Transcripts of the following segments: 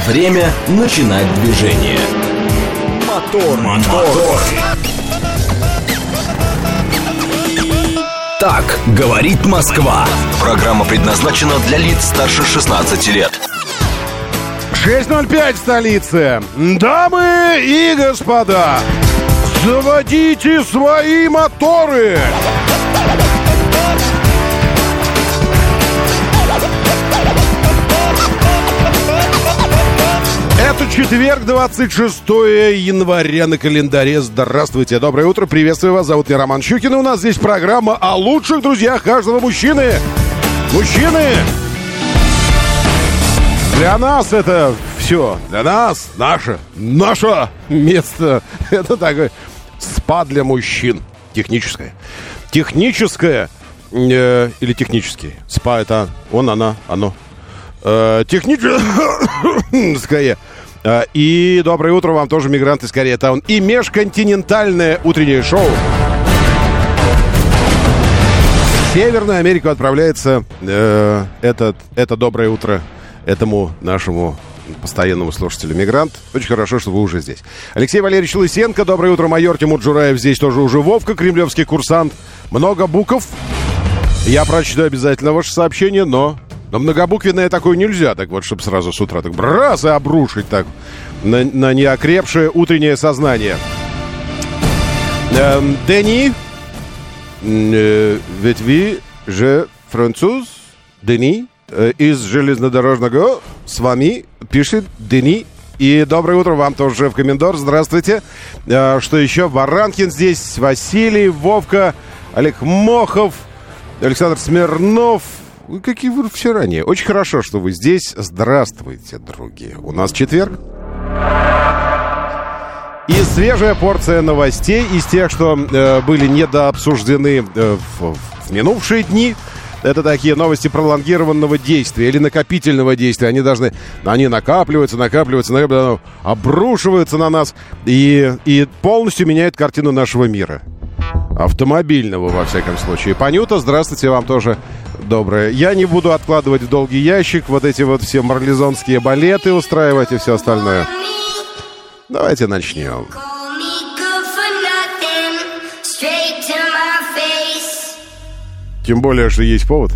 Время начинать движение. Мотор. Так говорит Москва. Программа предназначена для лиц старше 16 лет. 6:05 в столице. Дамы и господа, заводите свои моторы. Это четверг, 26 января на календаре. Здравствуйте, доброе утро, приветствую вас, зовут меня Роман Щукин. И у нас здесь программа о лучших друзьях каждого мужчины. Мужчины! Для нас это все, для нас наше место. Это такое спа для мужчин. Техническое. Или технический. Спа это он, она, оно. Техническое. И доброе утро вам тоже, мигранты из Корея-таун. И межконтинентальное утреннее шоу. В Северную Америку отправляется это доброе утро этому нашему постоянному слушателю мигрант. Очень хорошо, что вы уже здесь. Алексей Валерьевич Лысенко, доброе утро. Майор Тимур Джураев здесь тоже уже. Вовка, кремлевский курсант. Много букв. Я прочитаю обязательно ваше сообщение, но многобуквенное такое нельзя, так вот, чтобы сразу с утра так раз и обрушить так на неокрепшее утреннее сознание. Дени, ведь вы же француз, Дени, из железнодорожного, с вами пишет Дени. И доброе утро вам тоже в Комендор, здравствуйте. Что еще? Варанкин здесь, Василий, Вовка, Олег Мохов, Александр Смирнов. Какие вы все ранее. Очень хорошо, что вы здесь. Здравствуйте, другие. У нас четверг. И свежая порция новостей из тех, что были недообсуждены в минувшие дни. Это такие новости пролонгированного действия или накопительного действия. Они накапливаются, обрушиваются на нас и полностью меняют картину нашего мира. Автомобильного, во всяком случае. Панюта, здравствуйте, вам тоже доброе. Я не буду откладывать в долгий ящик вот эти вот все марлезонские балеты устраивать и все остальное. Давайте начнем. Тем более, что есть повод.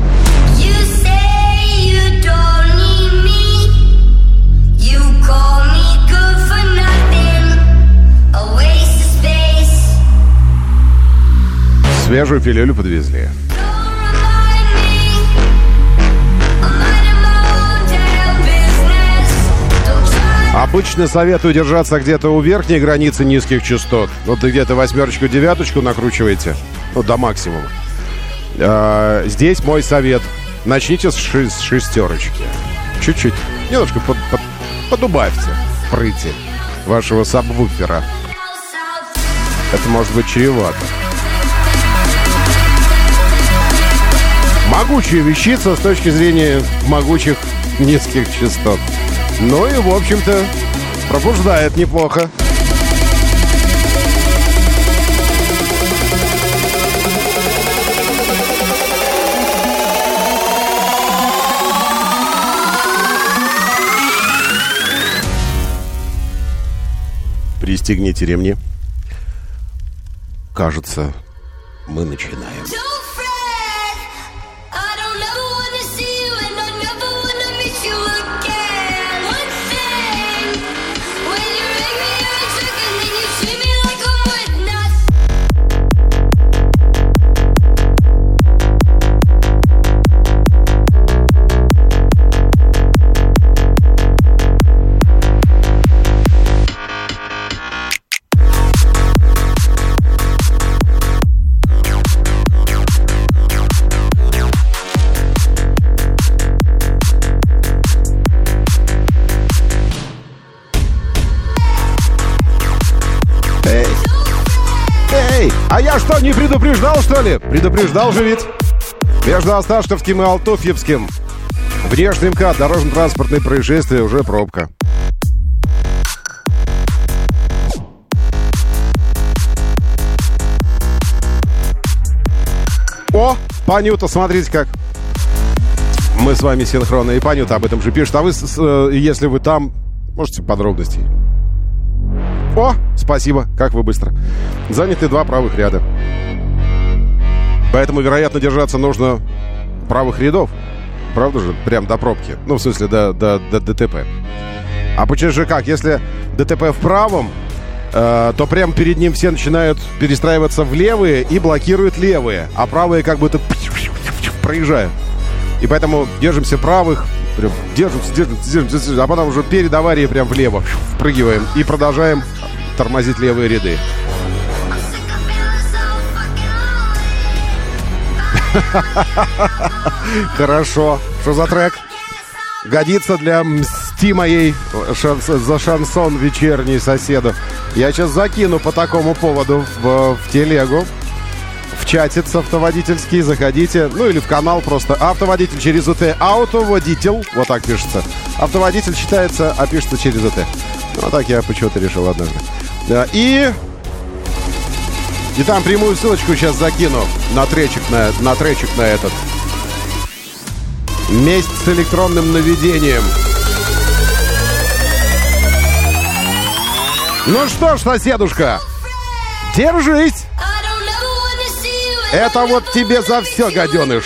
Свежую пилюлю подвезли. Обычно советую держаться где-то у верхней границы низких частот. Вот где-то 8-9 накручиваете. Ну, до максимума. Здесь мой совет. Начните с шестерочки. Чуть-чуть. Немножко подубавьте прыти вашего сабвуфера. Это может быть чревато. Могучая вещица с точки зрения могучих низких частот. Ну и, в общем-то, пробуждает неплохо. Пристегните ремни. Кажется, мы начинаем. А я что, не предупреждал, что ли? Предупреждал же ведь. Между Осташковским и Алтуфьевским внешний МКАД, дорожно-транспортные происшествия, уже пробка. О, Панюта, смотрите как. Мы с вами синхронно. И Панюта об этом же пишет. А вы, если вы там, можете подробностей. О, спасибо, как вы быстро. Заняты 2 правых ряда. Поэтому, вероятно, держаться нужно правых рядов. Правда же? Прям до пробки. Ну, в смысле, до ДТП. А почему же как? Если ДТП в правом, то прямо перед ним все начинают перестраиваться в левые и блокируют левые. А правые как будто проезжают. И поэтому держимся правых. Прям держимся, а потом уже перед аварией прям влево впрыгиваем и продолжаем тормозить левые ряды. Хорошо. Что за трек? Годится для мсти моей за шансон вечерний соседу. Я сейчас закину по такому поводу в телегу. В чатец автоводительский, заходите. Ну или в канал просто. Автоводитель через УТ. Автоводитель. Вот так пишется. Автоводитель читается, а пишется через УТ. Вот так я почему-то решил однажды. И там прямую ссылочку сейчас закину на тречик на этот. Месть с электронным наведением. Ну что ж, соседушка, держись. Это вот тебе за все, гаденыш.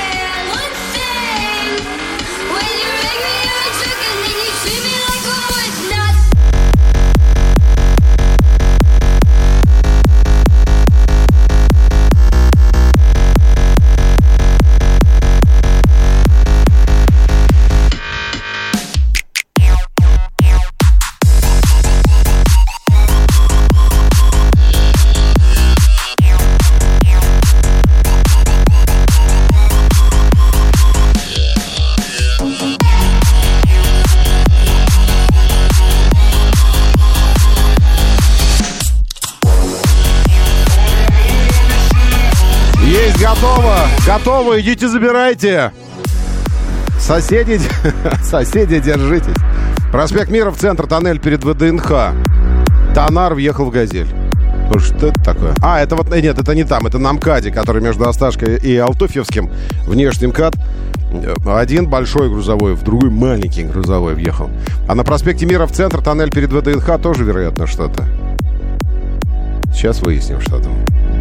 Готово, идите забирайте. Соседи, держитесь. Проспект Мира в центр, тоннель перед ВДНХ. Тонар въехал в «Газель». Ну что это такое? А, это вот... Нет, это не там, это на МКАДе, который между Осташкой и Алтуфьевским. Внешний МКАД. Один большой грузовой, в другой маленький грузовой въехал. А на проспекте Мира в центр, тоннель перед ВДНХ тоже, вероятно, что-то. Сейчас выясним, что там.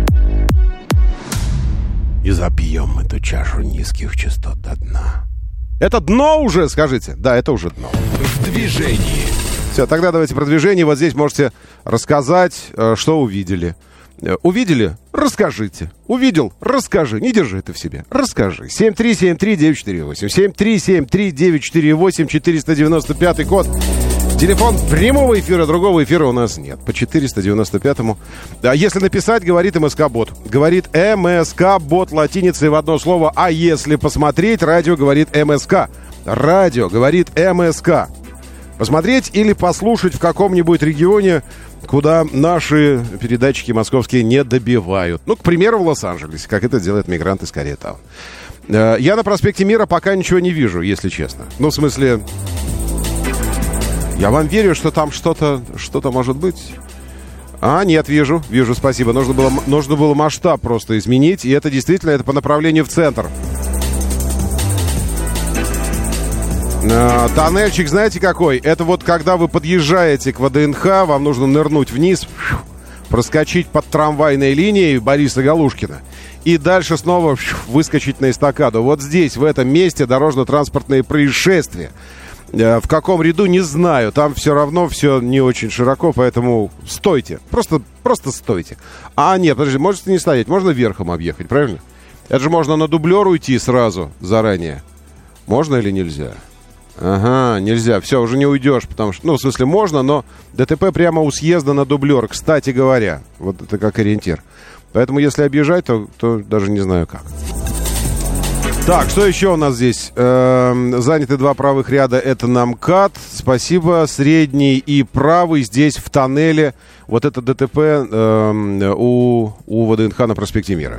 И запьем эту чашу низких частот до дна. Это дно уже, скажите? Да, это уже дно. В движении. Все, тогда давайте про движение. Вот здесь можете рассказать, что увидели. Увидели? Расскажите. Увидел? Расскажи. Не держи это в себе. Расскажи. 7373948. 7373948. 495 код. Телефон прямого эфира, другого эфира у нас нет. По 495-му. А если написать, говорит МСК-бот. Говорит МСК-бот латиницей в одно слово. А если посмотреть, радио говорит МСК. Радио говорит МСК. Посмотреть или послушать в каком-нибудь регионе, куда наши передатчики московские не добивают. Ну, к примеру, в Лос-Анджелесе, как это делает мигрант из Корейтаун. Я на проспекте Мира пока ничего не вижу, если честно. Ну, в смысле... Я вам верю, что там что-то может быть. А, нет, вижу, спасибо. Нужно было масштаб просто изменить, и это действительно это по направлению в центр. Тоннельчик, знаете какой? Это вот когда вы подъезжаете к ВДНХ, вам нужно нырнуть вниз, проскочить под трамвайной линией Бориса Галушкина и дальше снова выскочить на эстакаду. Вот здесь, в этом месте, дорожно-транспортные происшествия. В каком ряду, не знаю. Там все равно все не очень широко, поэтому стойте. Просто стойте. А, нет, подожди, можете не стоять. Можно верхом объехать, правильно? Это же можно на дублер уйти сразу, заранее. Можно или нельзя? Ага, нельзя. Все, уже не уйдешь, потому что... Ну, в смысле, можно, но ДТП прямо у съезда на дублер, кстати говоря. Вот это как ориентир. Поэтому, если объезжать, то даже не знаю как. Так, что еще у нас здесь? Заняты 2 правых ряда. Это на МКАД. Спасибо. Средний и правый здесь в тоннеле. Вот это ДТП у ВДНХ на проспекте Мира.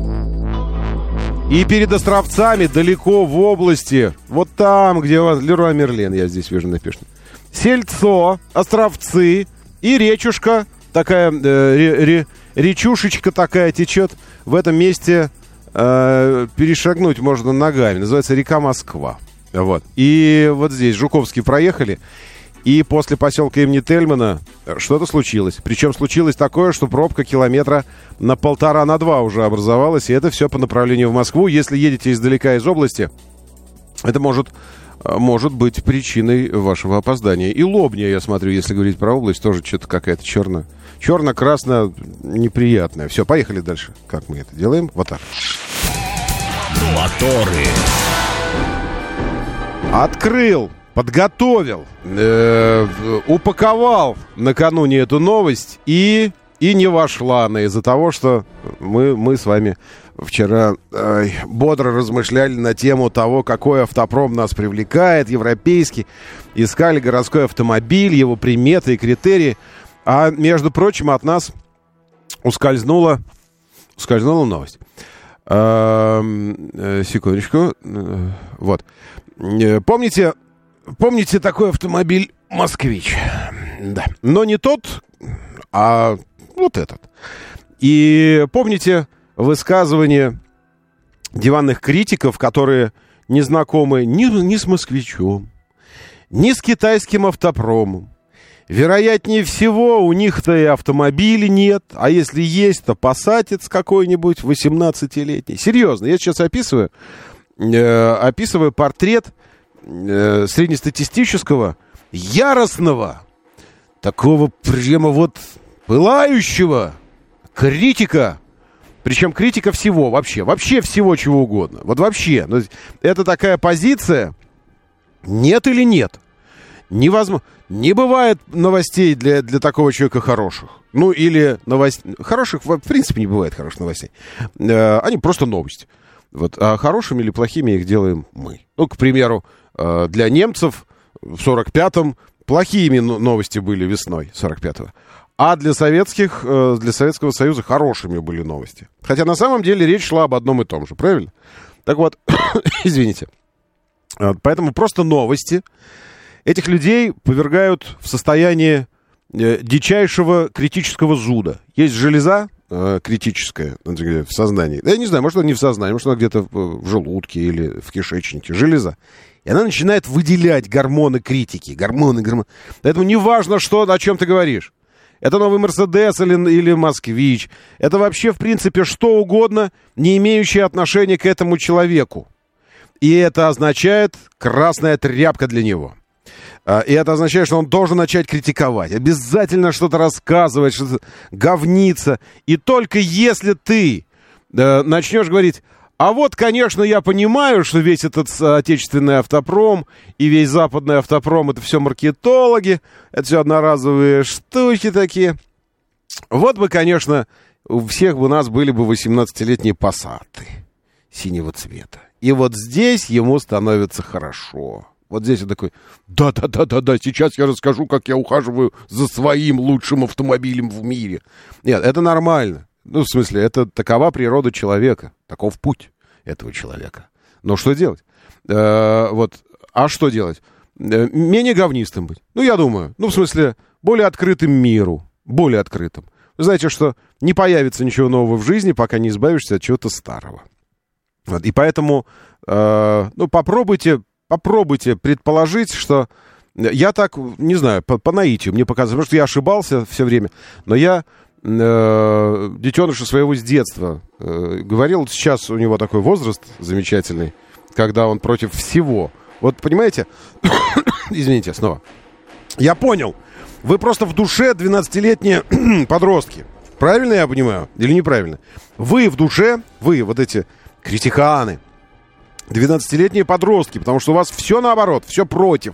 И перед Островцами, далеко в области, вот там, где у вас Леруа Мерлен, я здесь вижу написано. Сельцо, Островцы и речушка, такая, речушечка такая течет в этом месте... перешагнуть можно ногами. Называется река Москва. Вот. И вот здесь Жуковский проехали. И после поселка имени Тельмана что-то случилось. Причем случилось такое, что пробка километра на 1,5-2 уже образовалась. И это все по направлению в Москву. Если едете издалека из области, это может быть причиной вашего опоздания. И Лобня, я смотрю, если говорить про область, тоже что-то какая-то черно-красно неприятная. Все, поехали дальше. Как мы это делаем? Вот так. Моторы. Открыл. Подготовил, упаковал накануне эту новость и не вошла она из-за того, что мы с вами вчера бодро размышляли на тему того, какой автопром нас привлекает, европейский, искали городской автомобиль, его приметы и критерии, а между прочим от нас ускользнула новость. Секундочку, вот, Помните такой автомобиль «Москвич»? Да. Но не тот, а вот этот. И помните высказывания диванных критиков, которые не знакомы ни с «Москвичом», ни с китайским автопромом. Вероятнее всего, у них-то и автомобилей нет, а если есть, то пассатец какой-нибудь 18-летний. Серьезно, я сейчас описываю портрет среднестатистического, яростного, такого прямо вот пылающего критика, причем критика всего, вообще всего чего угодно. Вот вообще, это такая позиция, нет или нет. Невозможно. Не бывает новостей для такого человека хороших. Ну, или хороших, в принципе, не бывает хороших новостей. Они просто новости. Вот. А хорошими или плохими их делаем мы. Ну, к примеру, для немцев в 45-м плохими новости были весной 45-го. А для Советского Союза хорошими были новости. Хотя на самом деле речь шла об одном и том же, правильно? Так вот, извините. Поэтому просто новости этих людей повергают в состояние дичайшего критического зуда. Есть железа критическая в сознании. Я не знаю, может, она не в сознании, может, она где-то в желудке или в кишечнике. Железа. И она начинает выделять гормоны критики. Гормоны. Поэтому не важно, о чем ты говоришь. Это новый Мерседес или Москвич. Это вообще, в принципе, что угодно, не имеющее отношения к этому человеку. И это означает красная тряпка для него. И это означает, что он должен начать критиковать. Обязательно что-то рассказывать, что-то говниться. И только если ты начнешь говорить... А вот, конечно, я понимаю, что весь этот отечественный автопром и весь западный автопром — это все маркетологи, это все одноразовые штуки такие. Вот бы, конечно, у всех у нас были бы 18-летние пассаты синего цвета. И вот здесь ему становится хорошо. Вот здесь он такой: да, сейчас я расскажу, как я ухаживаю за своим лучшим автомобилем в мире. Нет, это нормально. Ну, в смысле, это такова природа человека. Таков путь этого человека. Но что делать? А что делать? Менее говнистым быть. Ну, я думаю. Ну, в смысле, более открытым миру. Более открытым. Вы знаете, что не появится ничего нового в жизни, пока не избавишься от чего-то старого. Вот. И поэтому, попробуйте предположить, что... Я так, не знаю, по наитию мне показывается, потому что я ошибался все время, но я... детеныша своего с детства говорил, сейчас у него такой возраст замечательный, когда он против всего. Вот понимаете, извините, снова. Я понял, вы просто в душе 12-летние подростки. Правильно я понимаю или неправильно? Вы в душе, вы вот эти критиканы, 12-летние подростки, потому что у вас все наоборот, все против.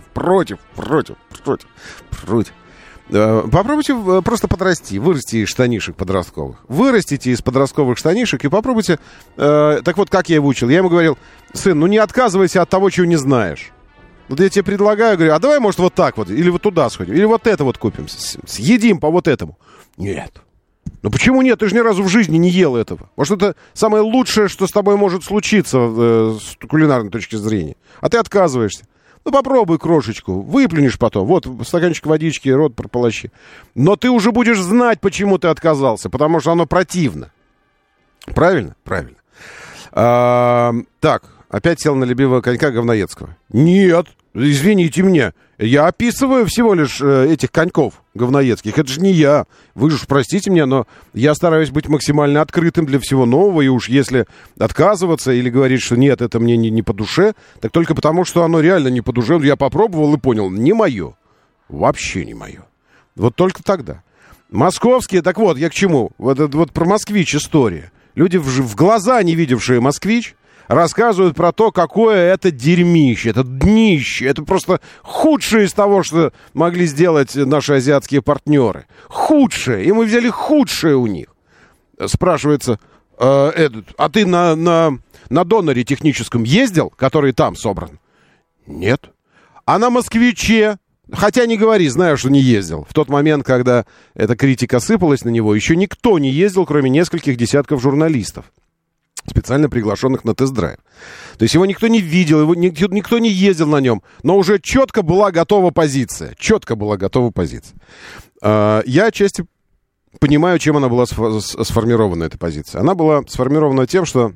Попробуйте просто подрасти, вырасти из штанишек подростковых. Вырастите из подростковых штанишек и попробуйте... так вот, как я его учил. Я ему говорил: сын, не отказывайся от того, чего не знаешь. Вот я тебе предлагаю, говорю, а давай, может, вот так вот, или вот туда сходим, или вот это вот купим, съедим по вот этому. Нет. Ну почему нет? Ты же ни разу в жизни не ел этого. Может, это самое лучшее, что с тобой может случиться с кулинарной точки зрения. А ты отказываешься. Ну, попробуй крошечку, выплюнешь потом. Вот, стаканчик водички, рот прополощи. Но ты уже будешь знать, почему ты отказался, потому что оно противно. Правильно? Правильно. Так, опять сел на любимого конька Говноедского. Нет, извините меня. Я описываю всего лишь этих коньков говноедских. Это же не я. Вы же простите меня, но я стараюсь быть максимально открытым для всего нового. И уж если отказываться или говорить, что нет, это мне не по душе, так только потому, что оно реально не по душе. Я попробовал и понял, не мое. Вообще не мое. Вот только тогда. Московские, так вот, я к чему? Вот про «Москвич» история. Люди, в глаза не видевшие «Москвич», рассказывают про то, какое это дерьмище, это днище, это просто худшее из того, что могли сделать наши азиатские партнеры. Худшее, и мы взяли худшее у них. Спрашивается, а ты на доноре техническом ездил, который там собран? Нет. А на «Москвиче»? Хотя не говори, знаю, что не ездил. В тот момент, когда эта критика сыпалась на него, еще никто не ездил, кроме нескольких десятков журналистов, специально приглашенных на тест-драйв. То есть его никто не видел, никто не ездил на нем, но уже четко была готова позиция. Четко была готова позиция. Я отчасти понимаю, чем она была сформирована, эта позиция. Она была сформирована тем, что,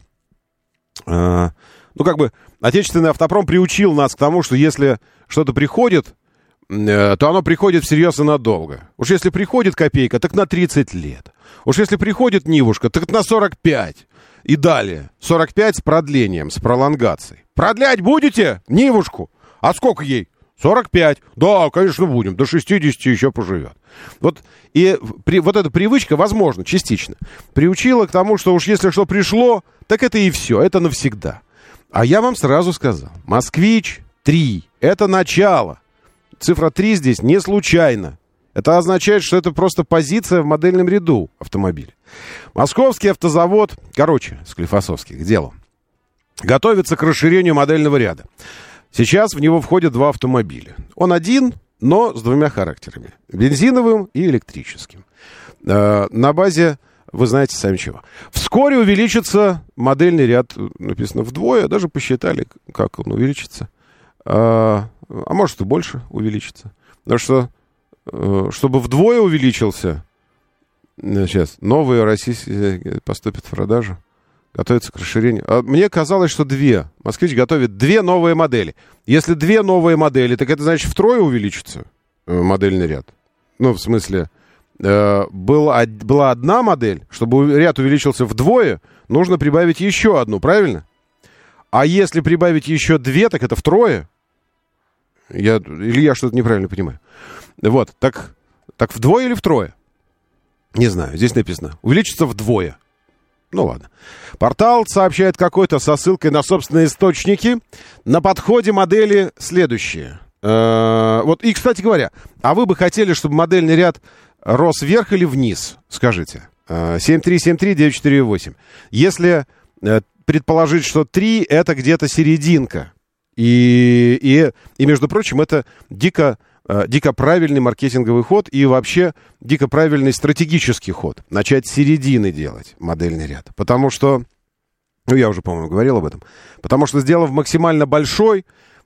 отечественный автопром приучил нас к тому, что если что-то приходит, то оно приходит всерьез и надолго. Уж если приходит копейка, так на 30 лет. Уж если приходит Нивушка, так на 45. И далее. 45 с продлением, с пролонгацией. Продлять будете Нивушку? А сколько ей? 45. Да, конечно, будем. До 60 еще поживет. Вот эта привычка, возможно, частично, приучила к тому, что уж если что пришло, так это и все. Это навсегда. А я вам сразу сказал. «Москвич-3» — это начало. Цифра 3 здесь не случайно. Это означает, что это просто позиция в модельном ряду автомобиля. Московский автозавод, Склифосовский, к делу, готовится к расширению модельного ряда. Сейчас в него входят 2 автомобиля. Он один, но с 2 характерами. Бензиновым и электрическим. На базе, вы знаете сами чего. Вскоре увеличится модельный ряд, написано вдвое, даже посчитали, как он увеличится. А может и больше увеличится. Потому что, чтобы вдвое увеличился, сейчас, новые российские поступят в продажу, готовятся к расширению. Мне казалось, что 2. «Москвич» готовит 2 новые модели. Если 2 новые модели, так это значит втрое увеличится модельный ряд. Ну, в смысле, была одна модель, чтобы ряд увеличился вдвое, нужно прибавить еще одну, правильно? А если прибавить еще 2, так это втрое. Или я что-то неправильно понимаю. Вот, так вдвое или втрое? Не знаю, здесь написано. Увеличится вдвое. Ну ладно. Портал сообщает какой-то со ссылкой на собственные источники. На подходе модели следующие. Вот, и, кстати говоря, а вы бы хотели, чтобы модельный ряд рос вверх или вниз? Скажите. 7373948. Если предположить, что 3 это где-то серединка. И между прочим, это дико правильный маркетинговый ход и вообще дико правильный стратегический ход. Начать с середины делать модельный ряд. Потому что, я уже, по-моему, говорил об этом. Потому что, сделав максимально большой,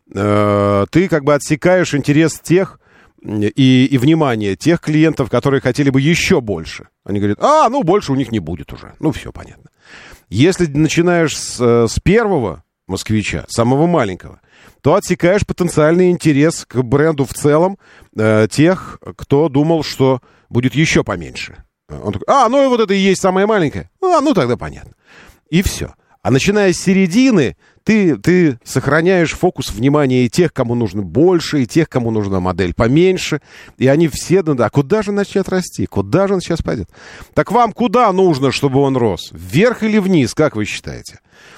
ты как бы отсекаешь интерес тех и внимание тех клиентов, которые хотели бы еще больше. Они говорят, больше у них не будет уже. Все понятно. Если начинаешь с первого «Москвича», самого маленького, то отсекаешь потенциальный интерес к бренду в целом тех, кто думал, что будет еще поменьше. Он такой, и вот это и есть самое маленькое. Тогда понятно. И все. А начиная с середины, ты сохраняешь фокус внимания и тех, кому нужно больше, и тех, кому нужна модель поменьше. И они все, куда же начнет расти? Куда же он сейчас пойдет? Так вам куда нужно, чтобы он рос? Вверх или вниз, как вы считаете?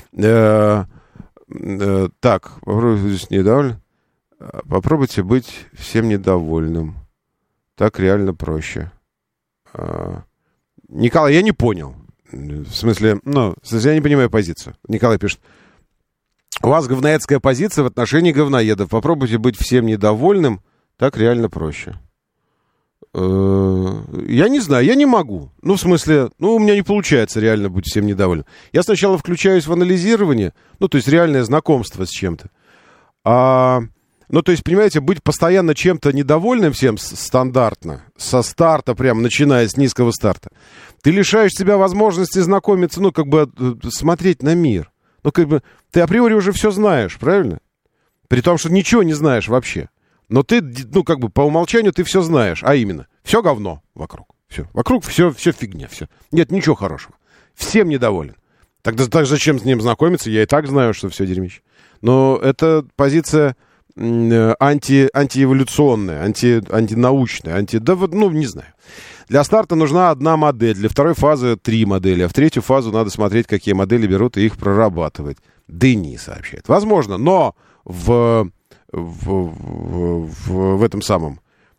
Так, попробуйте быть недовольным. Попробуйте быть всем недовольным. Так реально проще. Николай, я не понял. В смысле, я не понимаю позицию. Николай пишет. У вас говноедская позиция в отношении говноедов. Попробуйте быть всем недовольным. Так реально проще. Я не знаю, я не могу. В смысле, у меня не получается реально быть всем недовольным. Я сначала включаюсь в анализирование, то есть реальное знакомство с чем-то. То есть, понимаете, быть постоянно чем-то недовольным всем стандартно, со старта, прям начиная с низкого старта, ты лишаешь себя возможности знакомиться, смотреть на мир. Ну, как бы, ты априори уже все знаешь, правильно? При том, что ничего не знаешь вообще. Но ты, ну, как бы, по умолчанию ты все знаешь. А именно, все говно вокруг. Все. Вокруг все фигня, все. Нет ничего хорошего. Всем недоволен. Тогда зачем с ним знакомиться? Я и так знаю, что все дерьмище. Но это позиция антиэволюционная, антинаучная, да вот, ну, не знаю. Для старта нужна одна модель, для второй фазы 3 модели, а в третью фазу надо смотреть, какие модели берут и их прорабатывать. Дени сообщает. Возможно, но в этом самом,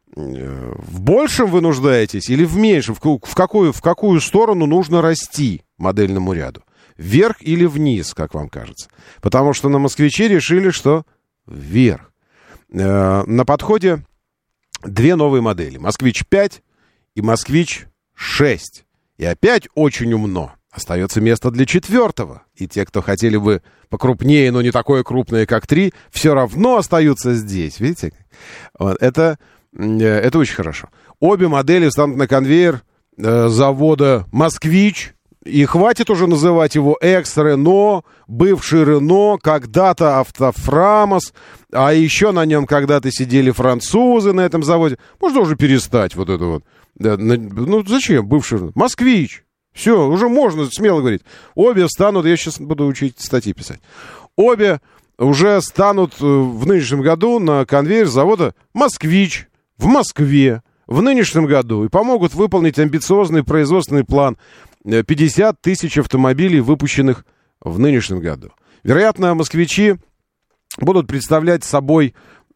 в большем вы нуждаетесь или в меньшем? В какую сторону нужно расти модельному ряду? Вверх или вниз, как вам кажется? Потому что на «Москвиче» решили, что вверх. На подходе 2 новые модели. «Москвич-5» и «Москвич-6». И опять очень умно. Остается место для 4-го. И те, кто хотели бы покрупнее, но не такое крупное, как 3, все равно остаются здесь. Видите? Вот. Это очень хорошо. Обе модели станут на конвейер завода «Москвич». И хватит уже называть его экс-Рено, бывший Рено, когда-то Автофрамос, а еще на нем когда-то сидели французы на этом заводе. Можно уже перестать вот это вот. Ну, зачем бывший Рено? Москвич. Все, уже можно смело говорить. Обе станут, я сейчас буду учить статьи писать. Обе уже станут в нынешнем году на конвейер завода «Москвич» в Москве в нынешнем году и помогут выполнить амбициозный производственный план 50 тысяч автомобилей, выпущенных в нынешнем году. Вероятно, москвичи будут представлять собой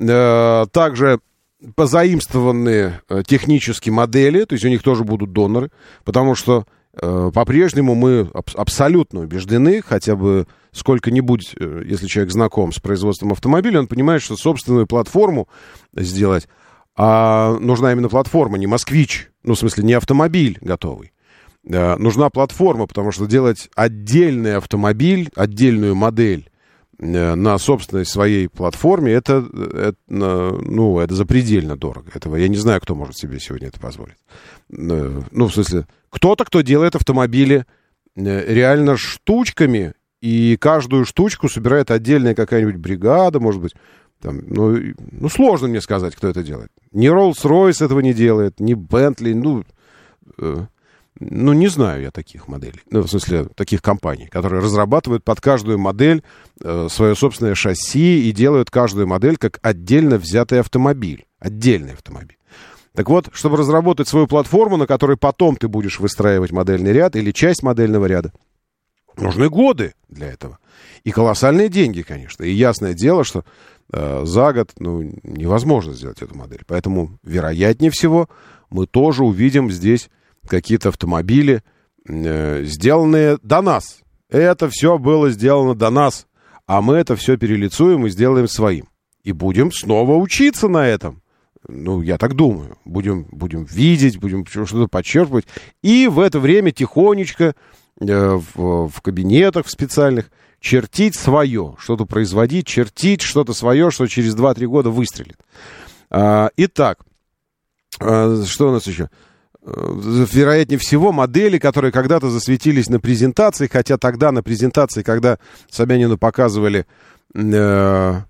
также позаимствованные технические модели, то есть у них тоже будут доноры, потому что по-прежнему мы абсолютно убеждены, хотя бы сколько-нибудь, если человек знаком с производством автомобиля, он понимает, что собственную платформу сделать, а нужна именно платформа, не «Москвич», ну, в смысле, не автомобиль готовый. Нужна платформа, потому что делать отдельный автомобиль, отдельную модель на собственной своей платформе, это запредельно дорого. Этого я не знаю, кто может себе сегодня это позволить. Ну, в смысле, кто-то, кто делает автомобили реально штучками, и каждую штучку собирает отдельная какая-нибудь бригада, может быть. Там, ну, сложно мне сказать, кто это делает. Ни Rolls-Royce этого не делает, ни Bentley, ну, не знаю я таких моделей, ну, в смысле, таких компаний, которые разрабатывают под каждую модель свое собственное шасси и делают каждую модель как отдельно взятый автомобиль, отдельный автомобиль. Так вот, чтобы разработать свою платформу, на которой потом ты будешь выстраивать модельный ряд или часть модельного ряда, нужны годы для этого. И колоссальные деньги, конечно. И ясное дело, что за год невозможно сделать эту модель. Поэтому, вероятнее всего, мы тоже увидим здесь какие-то автомобили, сделанные до нас. Это все было сделано до нас, а мы это все перелицуем и сделаем своим. И будем снова учиться на этом. Ну, я так думаю. Будем видеть, будем что-то подчерпывать. И в это время тихонечко в кабинетах в специальных чертить свое, что-то производить, чертить что-то свое, что через 2-3 года выстрелит. Итак, что у нас еще? Вероятнее всего, модели, которые когда-то засветились на презентации, хотя тогда на презентации, когда Собянину показывали, а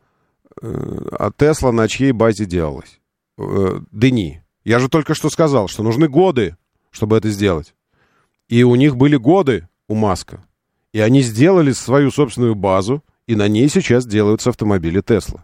Тесла на чьей базе делалась? Дени. Я же только что сказал, что нужны годы, чтобы это сделать. И у них были годы у Маска. И они сделали свою собственную базу, и на ней сейчас делаются автомобили Тесла.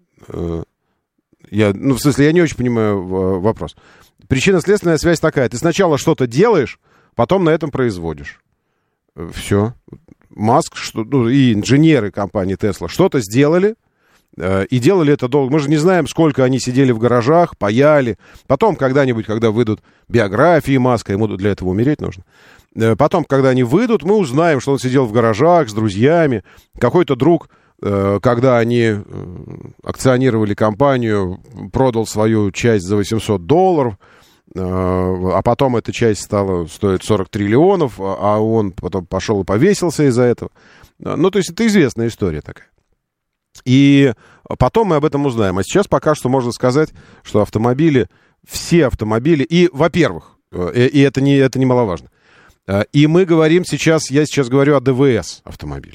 Я не очень понимаю вопрос. Причинно-следственная связь такая. Ты сначала что-то делаешь, потом на этом производишь. Все. Маск и инженеры компании Tesla что-то сделали, и делали это долго. Мы же не знаем, сколько они сидели в гаражах, паяли. Потом когда-нибудь, когда выйдут биографии Маска, ему для этого умереть нужно. Потом, когда они выйдут, мы узнаем, что он сидел в гаражах с друзьями. Какой-то друг, когда они акционировали компанию, продал свою часть за $800, а потом эта часть стала стоить 40 триллионов, а он потом пошел и повесился из-за этого. Ну, то есть это известная история такая. И потом мы об этом узнаем. А сейчас пока что можно сказать, что автомобили, все автомобили, и, во-первых, и это немаловажно, и мы говорим сейчас, я сейчас говорю о ДВС автомобилях.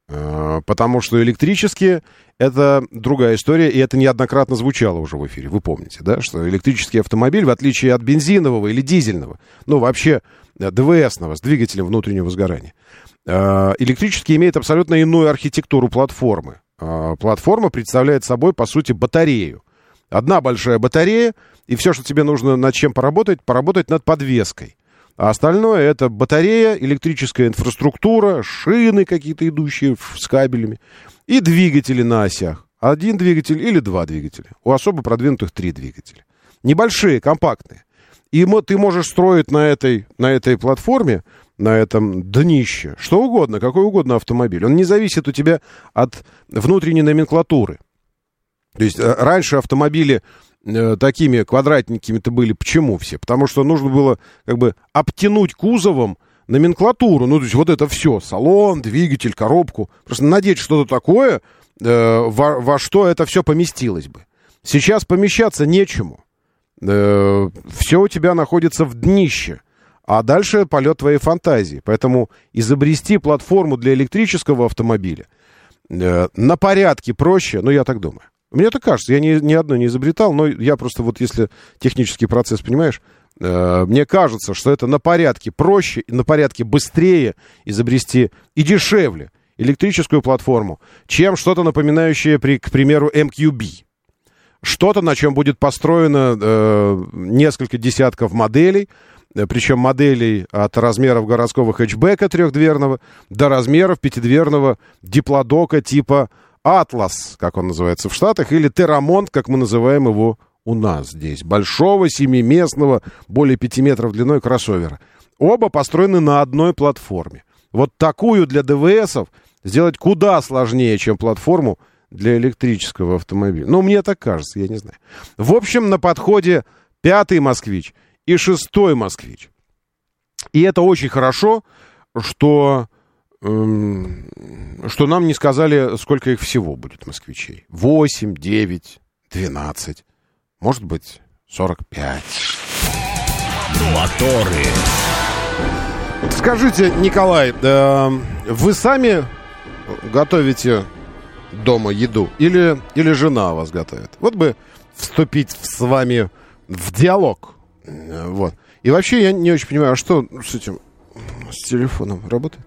Потому что электрические — это другая история, и это неоднократно звучало уже в эфире. Вы помните, да, что электрический автомобиль, в отличие от бензинового или дизельного, ну, вообще ДВСного, с двигателем внутреннего сгорания, электрический имеет абсолютно иную архитектуру платформы. Платформа представляет собой, по сути, батарею. Одна большая батарея, и все, что тебе нужно над чем поработать над подвеской. А остальное — это батарея, электрическая инфраструктура, шины какие-то идущие с кабелями и двигатели на осях. Один двигатель или два двигателя. У особо продвинутых 3 двигателя. Небольшие, компактные. И ты можешь строить на этой платформе, на этом днище, что угодно, какой угодно автомобиль. Он не зависит у тебя от внутренней номенклатуры. То есть раньше автомобили такими квадратненькими-то были. Почему все? Потому что нужно было как бы обтянуть кузовом номенклатуру. Ну, то есть вот это все. Салон, двигатель, коробку. Просто надеть что-то такое, во что это все поместилось бы. Сейчас помещаться нечему. Все у тебя находится в днище. А дальше полет твоей фантазии. Поэтому изобрести платформу для электрического автомобиля на порядке проще, ну, я так думаю. Мне так кажется, я ни одно не изобретал, но я просто вот, если технический процесс, понимаешь, мне кажется, что это на порядке проще, на порядке быстрее изобрести и дешевле электрическую платформу, чем что-то напоминающее, к примеру, MQB. Что-то, на чем будет построено несколько десятков моделей, причем моделей от размеров городского хэтчбека 3-дверного до размеров 5-дверного диплодока типа Атлас, как он называется в Штатах, или Террамонт, как мы называем его у нас здесь. Большого, 7-местного, более 5 метров длиной кроссовера. Оба построены на одной платформе. Вот такую для ДВСов сделать куда сложнее, чем платформу для электрического автомобиля. Ну, мне так кажется, я не знаю. В общем, на подходе 5-й «Москвич» и 6-й «Москвич». И это очень хорошо, что нам не сказали, сколько их всего будет, москвичей. 8, 9, 12, может быть, 45. Моторы. Скажите, Николай, вы сами готовите дома еду? Или жена вас готовит? Вот бы вступить с вами в диалог. Вот. И вообще я не очень понимаю, а что с этим, с телефоном работает?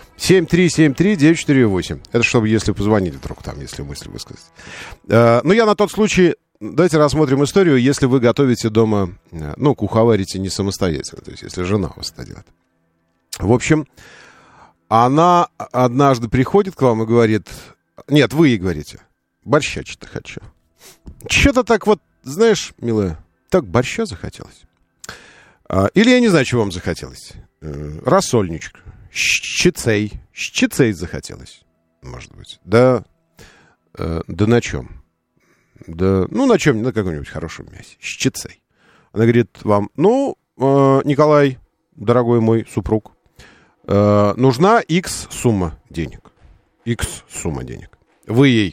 7373948. Это чтобы, если позвонить вдруг там, если мысли высказать. Но я на тот случай... Давайте рассмотрим историю, если вы готовите дома... Ну, куховарите не самостоятельно. То есть, если жена вас это делает. В общем, она однажды приходит к вам и говорит... Нет, вы ей говорите. Борща что-то хочу. Что-то так вот, знаешь, милая, так борща захотелось. Или я не знаю, чего вам захотелось. Рассольничек. Щецей захотелось, может быть. Да на чем? Да, ну, на чем? На каком-нибудь хорошем мясе. Щецей. Она говорит вам, Николай, дорогой мой супруг, нужна X сумма денег. X сумма денег. Вы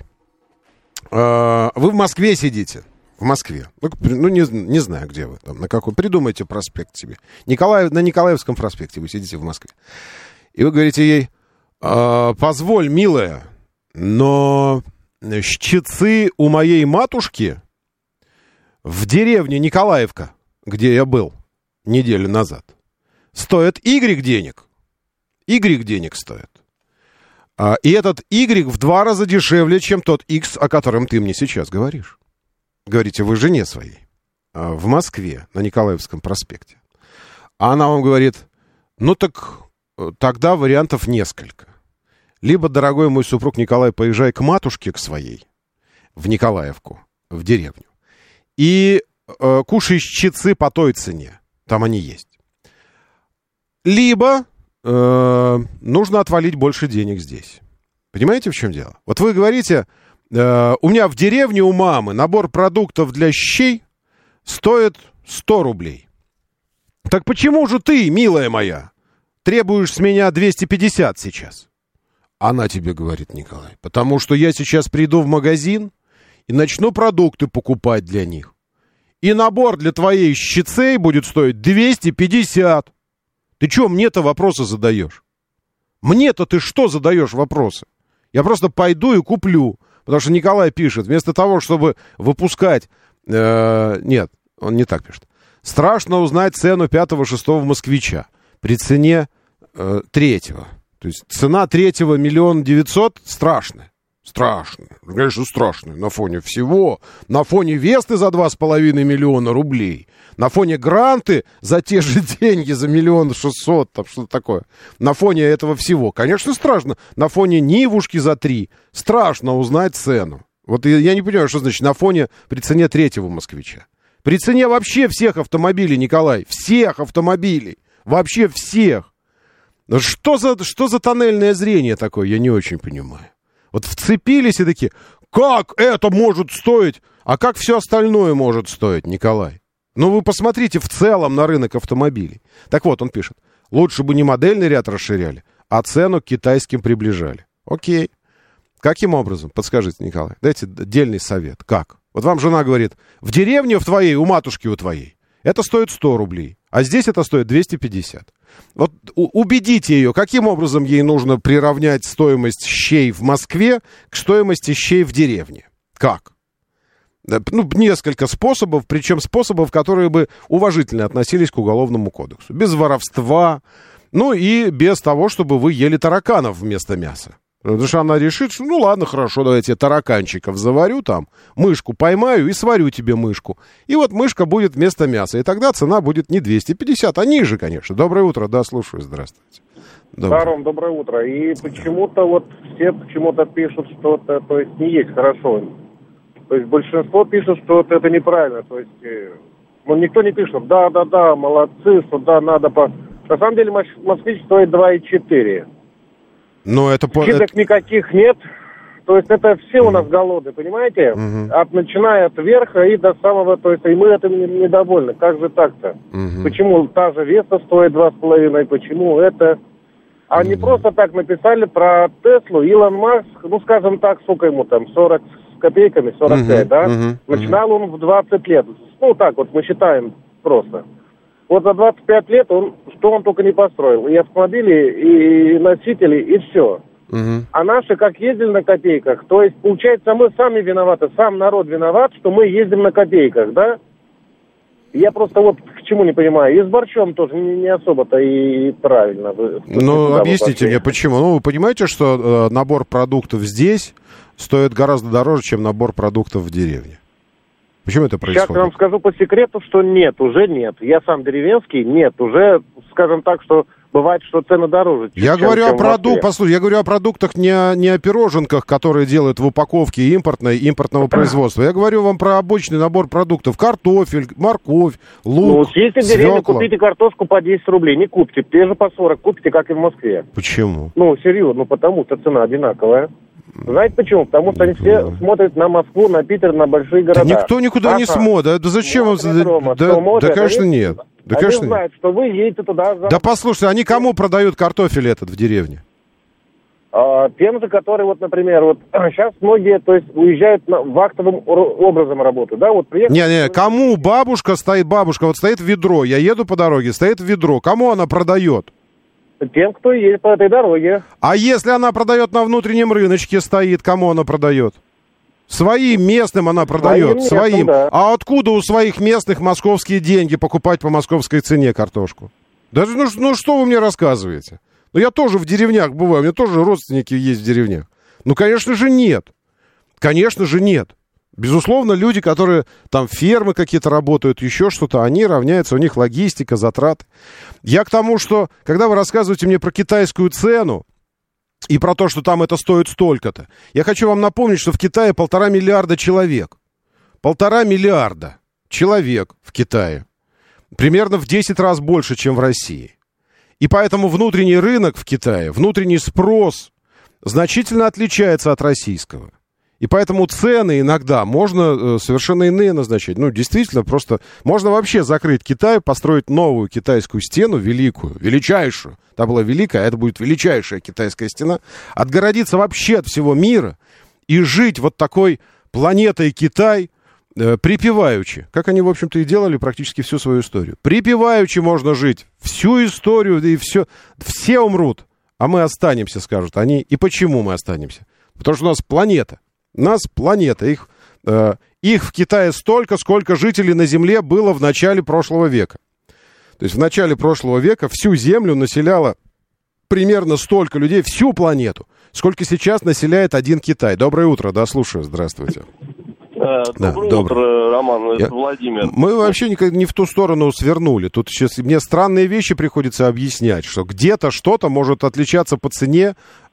в Москве сидите. В Москве. Ну, не знаю, где вы там, на какой. Придумайте проспект себе. На Николаевском проспекте вы сидите в Москве. И вы говорите ей, позволь, милая, но щецы у моей матушки в деревне Николаевка, где я был неделю назад, стоят Y денег. Y денег стоят. И этот Y в 2 раза дешевле, чем тот X, о котором ты мне сейчас говоришь. Говорите вы жене своей в Москве на Николаевском проспекте. А она вам говорит, тогда вариантов несколько. Либо, дорогой мой супруг Николай, поезжай к матушке к своей в Николаевку, в деревню, и кушай щецы по той цене. Там они есть. Либо нужно отвалить больше денег здесь. Понимаете, в чем дело? Вот вы говорите... У меня в деревне у мамы набор продуктов для щей стоит 100 рублей. Так почему же ты, милая моя, требуешь с меня 250 сейчас? Она тебе говорит, Николай, потому что я сейчас приду в магазин и начну продукты покупать для них. И набор для твоей щецей будет стоить 250. Ты что мне-то вопросы задаешь? Мне-то ты что задаешь вопросы? Я просто пойду и куплю. Потому что Николай пишет, вместо того, чтобы выпускать... нет, он не так пишет. Страшно узнать цену 5-6 москвича при цене 3-го. То есть цена 3-го 1 900 000 страшная. Страшно. Конечно, страшно. На фоне всего. На фоне Весты за 2,5 миллиона рублей. На фоне Гранты за те же деньги, за 1 600 000, там что-то такое. На фоне этого всего. Конечно, страшно. На фоне Нивушки за 3 страшно узнать цену. Вот я не понимаю, что значит на фоне при цене 3-го москвича. При цене вообще всех автомобилей, Николай. Всех автомобилей. Вообще всех. Что за тоннельное зрение такое, я не очень понимаю. Вот вцепились и такие, как это может стоить, а как все остальное может стоить, Николай? Ну, вы посмотрите в целом на рынок автомобилей. Так вот, он пишет, лучше бы не модельный ряд расширяли, а цену к китайским приближали. Окей. Каким образом? Подскажите, Николай. Дайте отдельный совет. Как? Вот вам жена говорит, в деревне в твоей, у матушки у твоей, это стоит 100 рублей, а здесь это стоит 250. Вот убедите ее, каким образом ей нужно приравнять стоимость щей в Москве к стоимости щей в деревне. Как? Ну, несколько способов, причем способов, которые бы уважительно относились к Уголовному кодексу. Без воровства, ну и без того, чтобы вы ели тараканов вместо мяса. Потому что она решит, что ну ладно, хорошо, давайте я тараканчиков заварю там, мышку поймаю и сварю тебе мышку. И вот мышка будет вместо мяса. И тогда цена будет не 250, а ниже, конечно. Доброе утро, да, слушаю, здравствуйте. Да, Ром, доброе утро. И почему-то вот все почему-то пишут, что это, то есть, не есть хорошо. То есть большинство пишут, что это неправильно. То есть, ну, никто не пишет, да, молодцы, что да, надо по... На самом деле москвич стоит 2,4. Но это... Скидок никаких нет. То есть это все у нас голодные, понимаете? Начиная от верха и до самого... То есть и мы этим недовольны. Как же так-то? Почему та же Веста стоит 2,5? Почему это... А не просто так написали про Теслу. Илон Маск, ну скажем так, сколько ему там, 40 с копейками, 45, да? Начинал он в 20 лет. Ну так вот мы считаем просто. Вот за 25 лет что он только не построил. И автомобили, и носители, и все. А наши как ездили на копейках. То есть, получается, мы сами виноваты. Сам народ виноват, что мы ездим на копейках, да? Я просто вот к чему не понимаю. И с борщом тоже не особо-то и правильно. Ну, объясните мне, почему? Ну, вы понимаете, что набор продуктов здесь стоит гораздо дороже, чем набор продуктов в деревне? Почему это происходит? Сейчас я вам скажу по секрету, что нет, уже нет. Я сам деревенский, нет, уже, скажем так, что бывает, что цены дороже. Я говорю о продуктах, послушай, я говорю о продуктах, не о пироженках, которые делают в упаковке импортного производства. Я говорю вам про обычный набор продуктов. Картофель, морковь, лук, ну, съездите в деревню, купите картошку по 10 рублей, не купите, те же по 40, купите, как и в Москве. Почему? Ну, серьезно, потому что цена одинаковая. Знаете почему? Потому что они все смотрят на Москву, на Питер, на большие города. Да никто никуда не смотрит. Да зачем? Да, конечно, нет. Да, конечно, они знают, что вы едете туда... Да послушай, они кому продают картофель этот в деревне? Тем же, которые, вот, например, вот сейчас многие, то есть, уезжают вахтовым образом работают, да? Вот приехали... Не, кому бабушка вот стоит ведро, я еду по дороге, стоит ведро, кому она продает? Тем, кто едет по этой дороге. А если она продает на внутреннем рыночке стоит, кому она продает? Своим местным она продает, своим. Да. А откуда у своих местных московские деньги покупать по московской цене картошку? Даже, ну что вы мне рассказываете? Ну я тоже в деревнях бываю, у меня тоже родственники есть в деревнях. Ну, конечно же, нет. Конечно же, нет. Безусловно, люди, которые там фермы какие-то работают, еще что-то, они равняются, у них логистика, затраты. Я к тому, что, когда вы рассказываете мне про китайскую цену и про то, что там это стоит столько-то, я хочу вам напомнить, что в Китае 1,5 миллиарда человек. 1,5 миллиарда человек в Китае. Примерно в 10 раз больше, чем в России. И поэтому внутренний рынок в Китае, внутренний спрос значительно отличается от российского. И поэтому цены иногда можно совершенно иные назначать. Ну, действительно, просто можно вообще закрыть Китай, построить новую китайскую стену, великую, величайшую. Та была великая, а это будет величайшая китайская стена. Отгородиться вообще от всего мира и жить вот такой планетой Китай, припеваючи. Как они, в общем-то, и делали практически всю свою историю. Припеваючи можно жить всю историю, и все умрут. А мы останемся, скажут они. И почему мы останемся? Потому что у нас планета. Их в Китае столько, сколько жителей на Земле было в начале прошлого века. То есть в начале прошлого века всю Землю населяло примерно столько людей, всю планету, сколько сейчас населяет один Китай. Доброе утро, да, слушаю, здравствуйте. Доброе утро, Роман, это Владимир. Мы вообще не в ту сторону свернули. Тут сейчас мне странные вещи приходится объяснять, что где-то что-то может отличаться по цене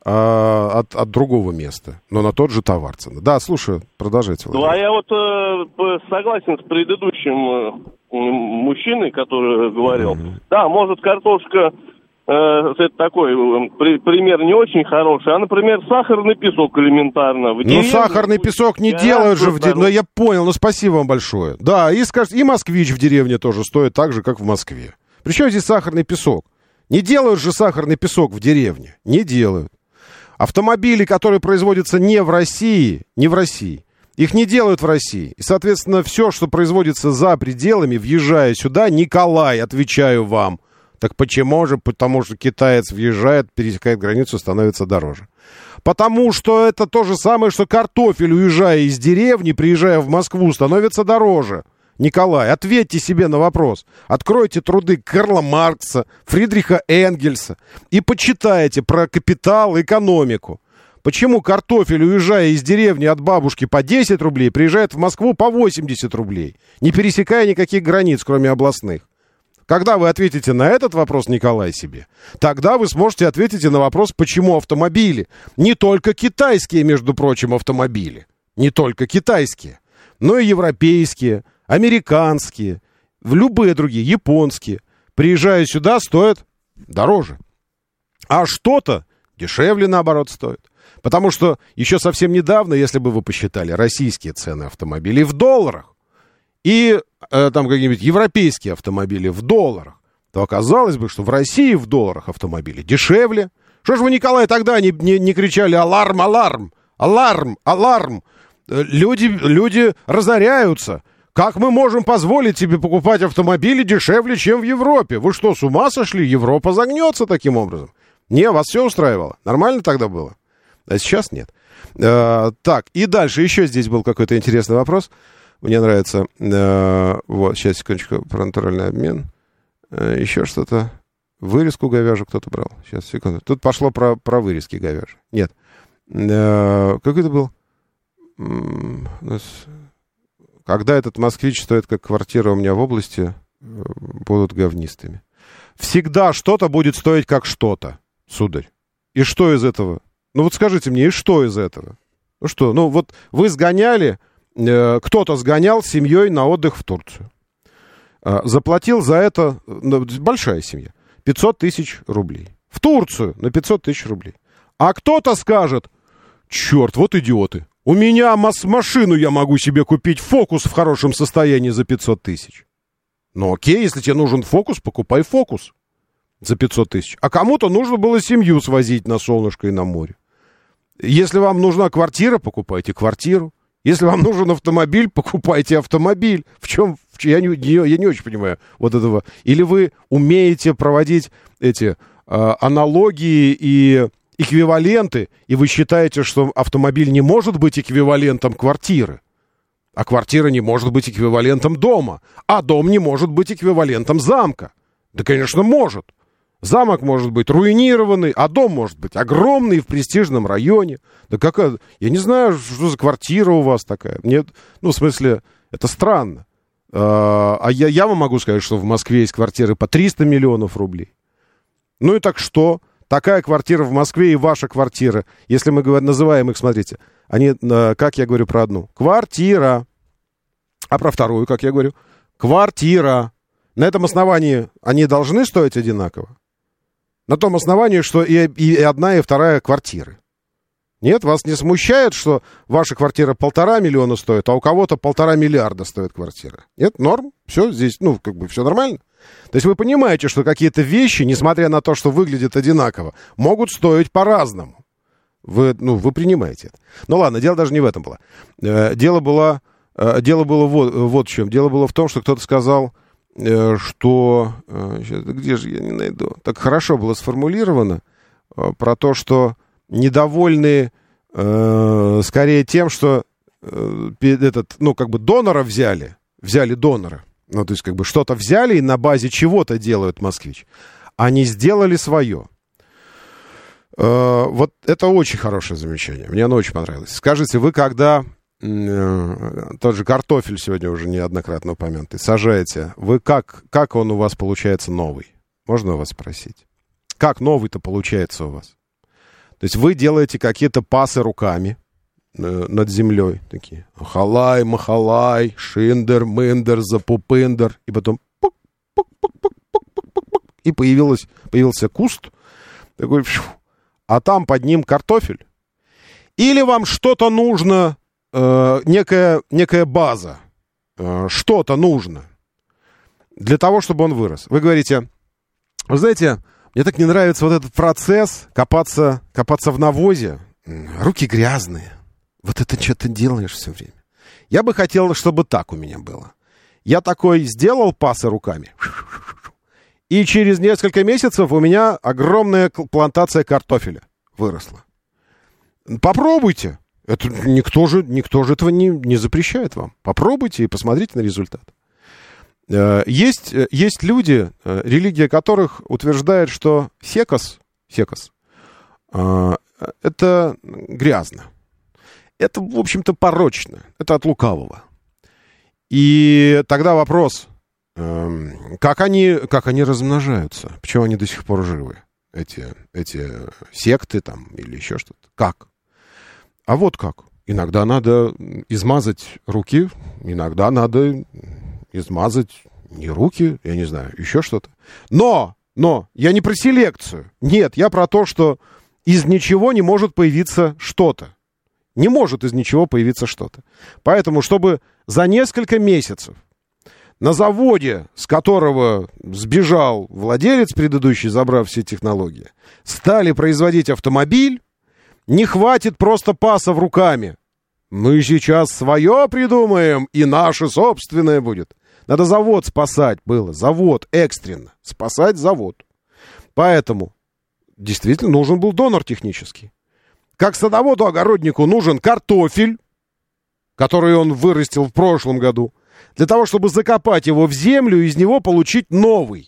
от другого места, но на тот же товар цена. Да, слушаю, продолжайте. Ну, а я вот согласен с предыдущим мужчиной, который говорил. Да, может, картошка, это такой пример не очень хороший, а, например, сахарный песок элементарно. Сахарный песок не делают же в деревне. Ну, я понял, спасибо вам большое. Да, и москвич в деревне тоже стоит так же, как в Москве. Причем здесь сахарный песок? Не делают же сахарный песок в деревне. Не делают. Автомобили, которые производятся не в России, их не делают в России. И, соответственно, все, что производится за пределами, въезжая сюда, Николай, отвечаю вам. Так почему же? Потому что китаец въезжает, пересекает границу, становится дороже. Потому что это то же самое, что картофель, уезжая из деревни, приезжая в Москву, становится дороже. Николай, ответьте себе на вопрос. Откройте труды Карла Маркса, Фридриха Энгельса и почитайте про капитал и экономику. Почему картофель, уезжая из деревни от бабушки по 10 рублей, приезжает в Москву по 80 рублей, не пересекая никаких границ, кроме областных? Когда вы ответите на этот вопрос, Николай, себе, тогда вы сможете ответить и на вопрос, почему автомобили, не только китайские, между прочим, автомобили, не только китайские, но и европейские, американские, любые другие, японские, приезжая сюда, стоят дороже. А что-то дешевле, наоборот, стоит. Потому что еще совсем недавно, если бы вы посчитали российские цены автомобилей в долларах и там какие-нибудь европейские автомобили в долларах, то оказалось бы, что в России в долларах автомобили дешевле. Что ж вы, Николай, тогда не кричали «Аларм, аларм! Аларм, аларм!» Люди разоряются. Как мы можем позволить себе покупать автомобили дешевле, чем в Европе? Вы что, с ума сошли? Европа загнется таким образом. Не, вас все устраивало? Нормально тогда было? А сейчас нет. Так, и дальше еще здесь был какой-то интересный вопрос. Мне нравится. Вот, сейчас, секундочку, про натуральный обмен. Еще что-то. Вырезку говяжью кто-то брал. Сейчас, секунду. Тут пошло про вырезки говяжьи. Нет. Какой-то был... Когда этот москвич стоит как квартира у меня в области, будут говнистыми. Всегда что-то будет стоить как что-то, сударь. И что из этого? Ну вот скажите мне, и что из этого? Ну что, ну вот вы сгоняли, кто-то сгонял с семьей на отдых в Турцию. Заплатил за это, большая семья, 500 тысяч рублей. В Турцию на 500 тысяч рублей. А кто-то скажет, черт, вот идиоты. У меня машину я могу себе купить, Фокус в хорошем состоянии за 500 тысяч. Ну окей, если тебе нужен Фокус, покупай Фокус за 500 тысяч. А кому-то нужно было семью свозить на солнышко и на море. Если вам нужна квартира, покупайте квартиру. Если вам нужен автомобиль, покупайте автомобиль. Я не очень понимаю вот этого. Или вы умеете проводить эти аналогии и... эквиваленты, и вы считаете, что автомобиль не может быть эквивалентом квартиры, а квартира не может быть эквивалентом дома, а дом не может быть эквивалентом замка. Да, конечно, может. Замок может быть руинированный, а дом может быть огромный в престижном районе. Да какая... Я не знаю, что за квартира у вас такая. Нет, ну, в смысле, это странно. А я вам могу сказать, что в Москве есть квартиры по 300 миллионов рублей. Ну и так что... Такая квартира в Москве и ваша квартира. Если мы называем их, смотрите, они, как я говорю про одну? Квартира. А про вторую, как я говорю? Квартира. На этом основании они должны стоить одинаково? На том основании, что и одна, и вторая квартиры. Нет, вас не смущает, что ваша квартира 1,5 миллиона стоит, а у кого-то 1,5 миллиарда стоит квартира? Нет, норм? Все здесь, ну, как бы все нормально? То есть вы понимаете, что какие-то вещи, несмотря на то, что выглядят одинаково, могут стоить по-разному. Вы принимаете это. Ну ладно, дело даже не в этом было. Дело было вот в чем. Дело было в том, что кто-то сказал, что... Сейчас, где же я не найду? Так хорошо было сформулировано про то, что недовольные скорее тем, что донора взяли донора. Ну, то есть, как бы что-то взяли и на базе чего-то делают «Москвич». Они сделали свое. Вот это очень хорошее замечание. Мне оно очень понравилось. Скажите, вы когда тот же картофель сегодня уже неоднократно упомянутый сажаете, вы как он у вас получается новый? Можно у вас спросить? Как новый-то получается у вас? То есть вы делаете какие-то пасы руками над землей. Такие халай, махалай, шиндер, мындер, запупындер. И потом и появился куст. Такой, а там под ним картофель. Или вам что-то нужно, некая база. Что-то нужно для того, чтобы он вырос. Вы говорите, вы знаете, мне так не нравится вот этот процесс копаться в навозе. Руки грязные. Вот это что ты делаешь все время. Я бы хотел, чтобы так у меня было. Я такой сделал пасы руками. И через несколько месяцев у меня огромная плантация картофеля выросла. Попробуйте. Это никто же этого не запрещает вам. Попробуйте и посмотрите на результат. Есть люди, религия которых утверждает, что секос это грязно. Это, в общем-то, порочно. Это от лукавого. И тогда вопрос, как они размножаются? Почему они до сих пор живы? Эти секты там или еще что-то. Как? А вот как. Иногда надо измазать руки, иногда надо измазать не руки, я не знаю, еще что-то. Но я не про селекцию. Нет, я про то, что из ничего не может появиться что-то. Не может из ничего появиться что-то. Поэтому, чтобы за несколько месяцев на заводе, с которого сбежал владелец предыдущий, забрав все технологии, стали производить автомобиль, не хватит просто пасов руками. Мы сейчас свое придумаем, и наше собственное будет. Надо завод спасать было. Завод экстренно. Спасать завод. Поэтому действительно нужен был донор технический. Как садоводу-огороднику нужен картофель, который он вырастил в прошлом году, для того, чтобы закопать его в землю и из него получить новый.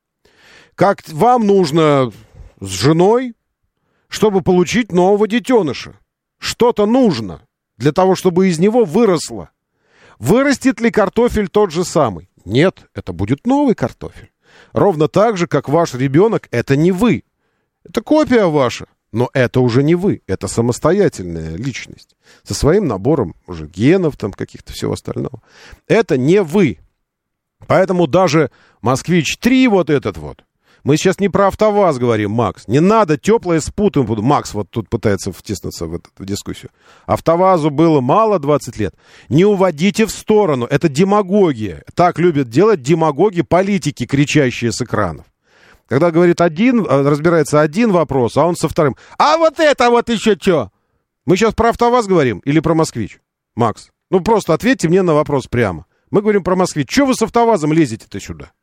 Как вам нужно с женой, чтобы получить нового детеныша. Что-то нужно для того, чтобы из него выросло. Вырастет ли картофель тот же самый? Нет, это будет новый картофель. Ровно так же, как ваш ребенок, это не вы. Это копия ваша. Но это уже не вы, это самостоятельная личность. Со своим набором уже генов, там каких-то всего остального. Это не вы. Поэтому даже «Москвич-3» вот этот вот. Мы сейчас не про АвтоВАЗ говорим, Макс. Не надо теплое спутаем. Макс вот тут пытается втиснуться в дискуссию. АвтоВАЗу было мало 20 лет. Не уводите в сторону. Это демагогия. Так любят делать демагоги, политики, кричащие с экранов. Когда говорит разбирается один вопрос, а он со вторым. А вот это вот еще что? Мы сейчас про АвтоВАЗ говорим или про Москвич? Макс, ну просто ответьте мне на вопрос прямо. Мы говорим про Москвич. Чего вы с АвтоВАЗом лезете-то сюда?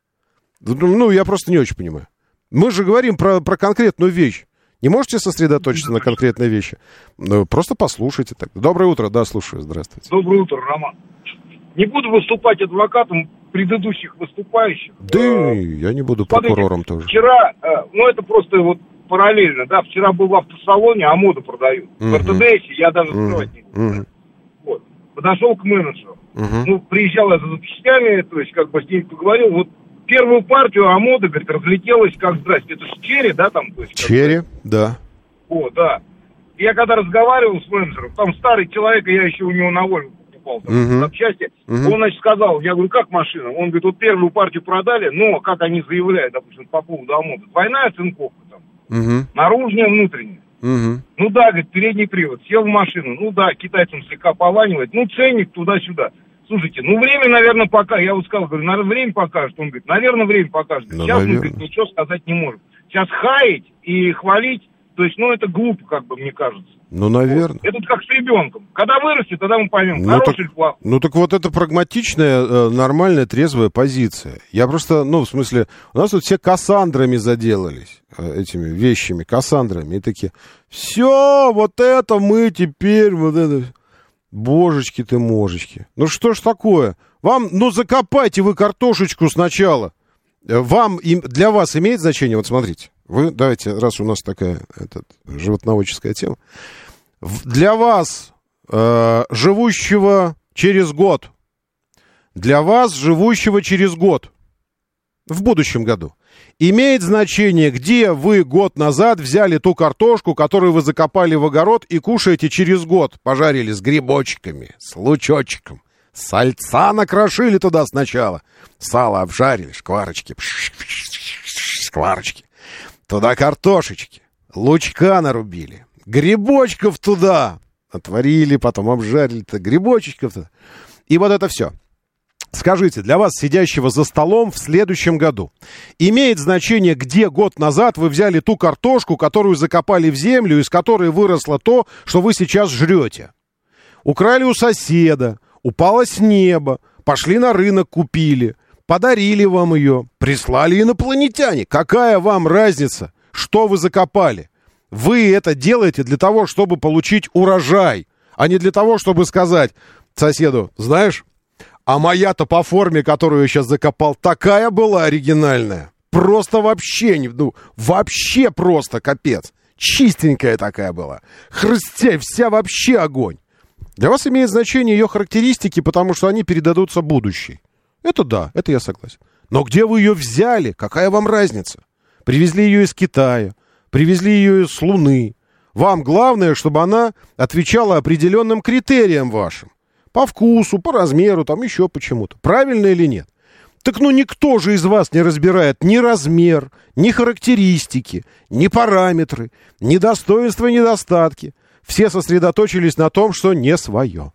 Ну, я просто не очень понимаю. Мы же говорим про конкретную вещь. Не можете сосредоточиться на конкретной вещи? Ну, просто послушайте. Так. Доброе утро. Да, слушаю. Здравствуйте. Доброе утро, Роман. Не буду выступать адвокатом предыдущих выступающих. Да, я не буду прокурором тоже. Вчера, это просто вот параллельно, да, вчера был в автосалоне, а моду продают. В РТДСе я даже скрывать не буду. Вот. Подошел к менеджеру. Приезжал я за запчастями, то есть как бы с ним поговорил, вот первую партию Амода, говорит, разлетелась как здрасте. Это же Черри, да, там? То есть, Черри, да. О, да. Я когда разговаривал с менеджером, там старый человек, я еще у него на волю покупал там, запчасти, он, значит, сказал, я говорю, как машина? Он говорит, вот первую партию продали, но, как они заявляют, допустим, по поводу Амода, двойная оцинковка там, наружная, внутренняя. Ну да, говорит, передний привод, сел в машину, ну да, китайцам слегка пованивает, ну ценник туда-сюда. Слушайте, ну время, наверное, пока. Я вот сказал, говорю, наверное, время покажет. Он говорит, наверное, время покажет. Сейчас, он говорит, ничего сказать не может. Сейчас хаять и хвалить То есть, ну, это глупо, как бы, мне кажется. Ну, наверное. Это как с ребенком. Когда вырастет, тогда мы поймем, хороший или плохой. Ну, так вот это прагматичная, нормальная, трезвая позиция. Я просто, ну, в смысле, у нас тут все кассандрами заделались, этими вещами, кассандрами. И такие, все, вот это мы теперь, вот это... Божечки ты, можечки. Ну, что ж такое? Вам, ну, закопайте вы картошечку сначала. Для вас имеет значение, вот смотрите. Вы, давайте, раз у нас такая животноводческая тема. Для вас, живущего через год, в будущем году, имеет значение, где вы год назад взяли ту картошку, которую вы закопали в огород и кушаете через год. Пожарили с грибочками, с лучочком. Сальца накрошили туда сначала. Сало обжарили, шкварочки. Шкварочки. Туда картошечки, лучка нарубили, грибочков туда отварили, потом обжарили, грибочков туда. И вот это все. Скажите, для вас, сидящего за столом в следующем году, имеет значение, где год назад вы взяли ту картошку, которую закопали в землю, из которой выросло то, что вы сейчас жрете? Украли у соседа, упало с неба, пошли на рынок, купили. Подарили вам ее, прислали инопланетяне. Какая вам разница, что вы закопали? Вы это делаете для того, чтобы получить урожай, а не для того, чтобы сказать соседу, знаешь, а моя-то по форме, которую я сейчас закопал, такая была оригинальная. Просто вообще, ну, вообще просто капец. Чистенькая такая была. Хрустя, вся вообще огонь. Для вас имеет значение ее характеристики, потому что они передадутся будущей. Это да, это я согласен. Но где вы ее взяли? Какая вам разница? Привезли ее из Китая, привезли ее с Луны. Вам главное, чтобы она отвечала определенным критериям вашим. По вкусу, по размеру, там еще почему-то. Правильно или нет? Так ну никто же из вас не разбирает ни размер, ни характеристики, ни параметры, ни достоинства, ни недостатки. Все сосредоточились на том, что не свое.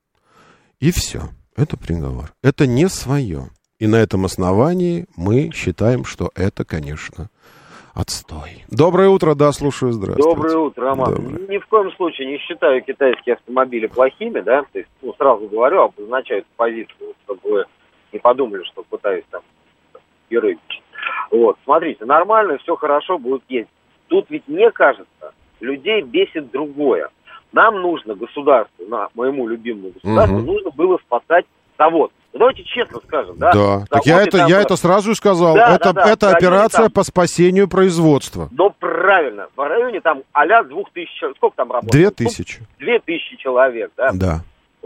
И все. Это приговор. Это не свое. И на этом основании мы считаем, что это, конечно, отстой. Доброе утро, да, слушаю, здравствуйте. Доброе утро, Роман. Доброе. Ни в коем случае не считаю китайские автомобили плохими, да, то есть, ну, сразу говорю, обозначаю позицию, чтобы вы не подумали, что пытаюсь там героичить. Вот, смотрите, нормально, все хорошо, будут ездить. Тут ведь, мне кажется, людей бесит другое. Нам нужно государству, моему любимому государству, нужно было спасать завод. Давайте честно скажем, да? Да, так я это сразу и сказал. Да, это операция по спасению производства. Но правильно, в районе там а-ля 2000, сколько там работает? 2000. 2000 человек, да? Да.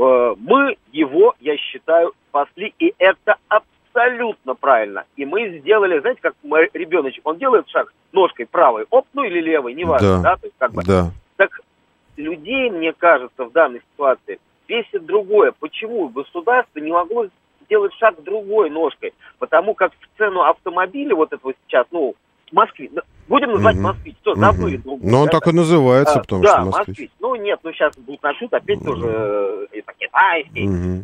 Мы его, я считаю, спасли, и это абсолютно правильно. И мы сделали, знаете, как ребеночек, он делает шаг ножкой правой, ну или левой, неважно, да? То есть, как бы, да. Так людей, мне кажется, в данной ситуации бесит другое. Почему государство не могло сделать шаг другой ножкой? Потому как в цену автомобиля вот этого сейчас, ну, «Москвич», будем называть «Москвич», все, забыли другую. Но он так и называется, потому что «Москвич». Ну, нет, ну сейчас будут начнут опять тоже китайский.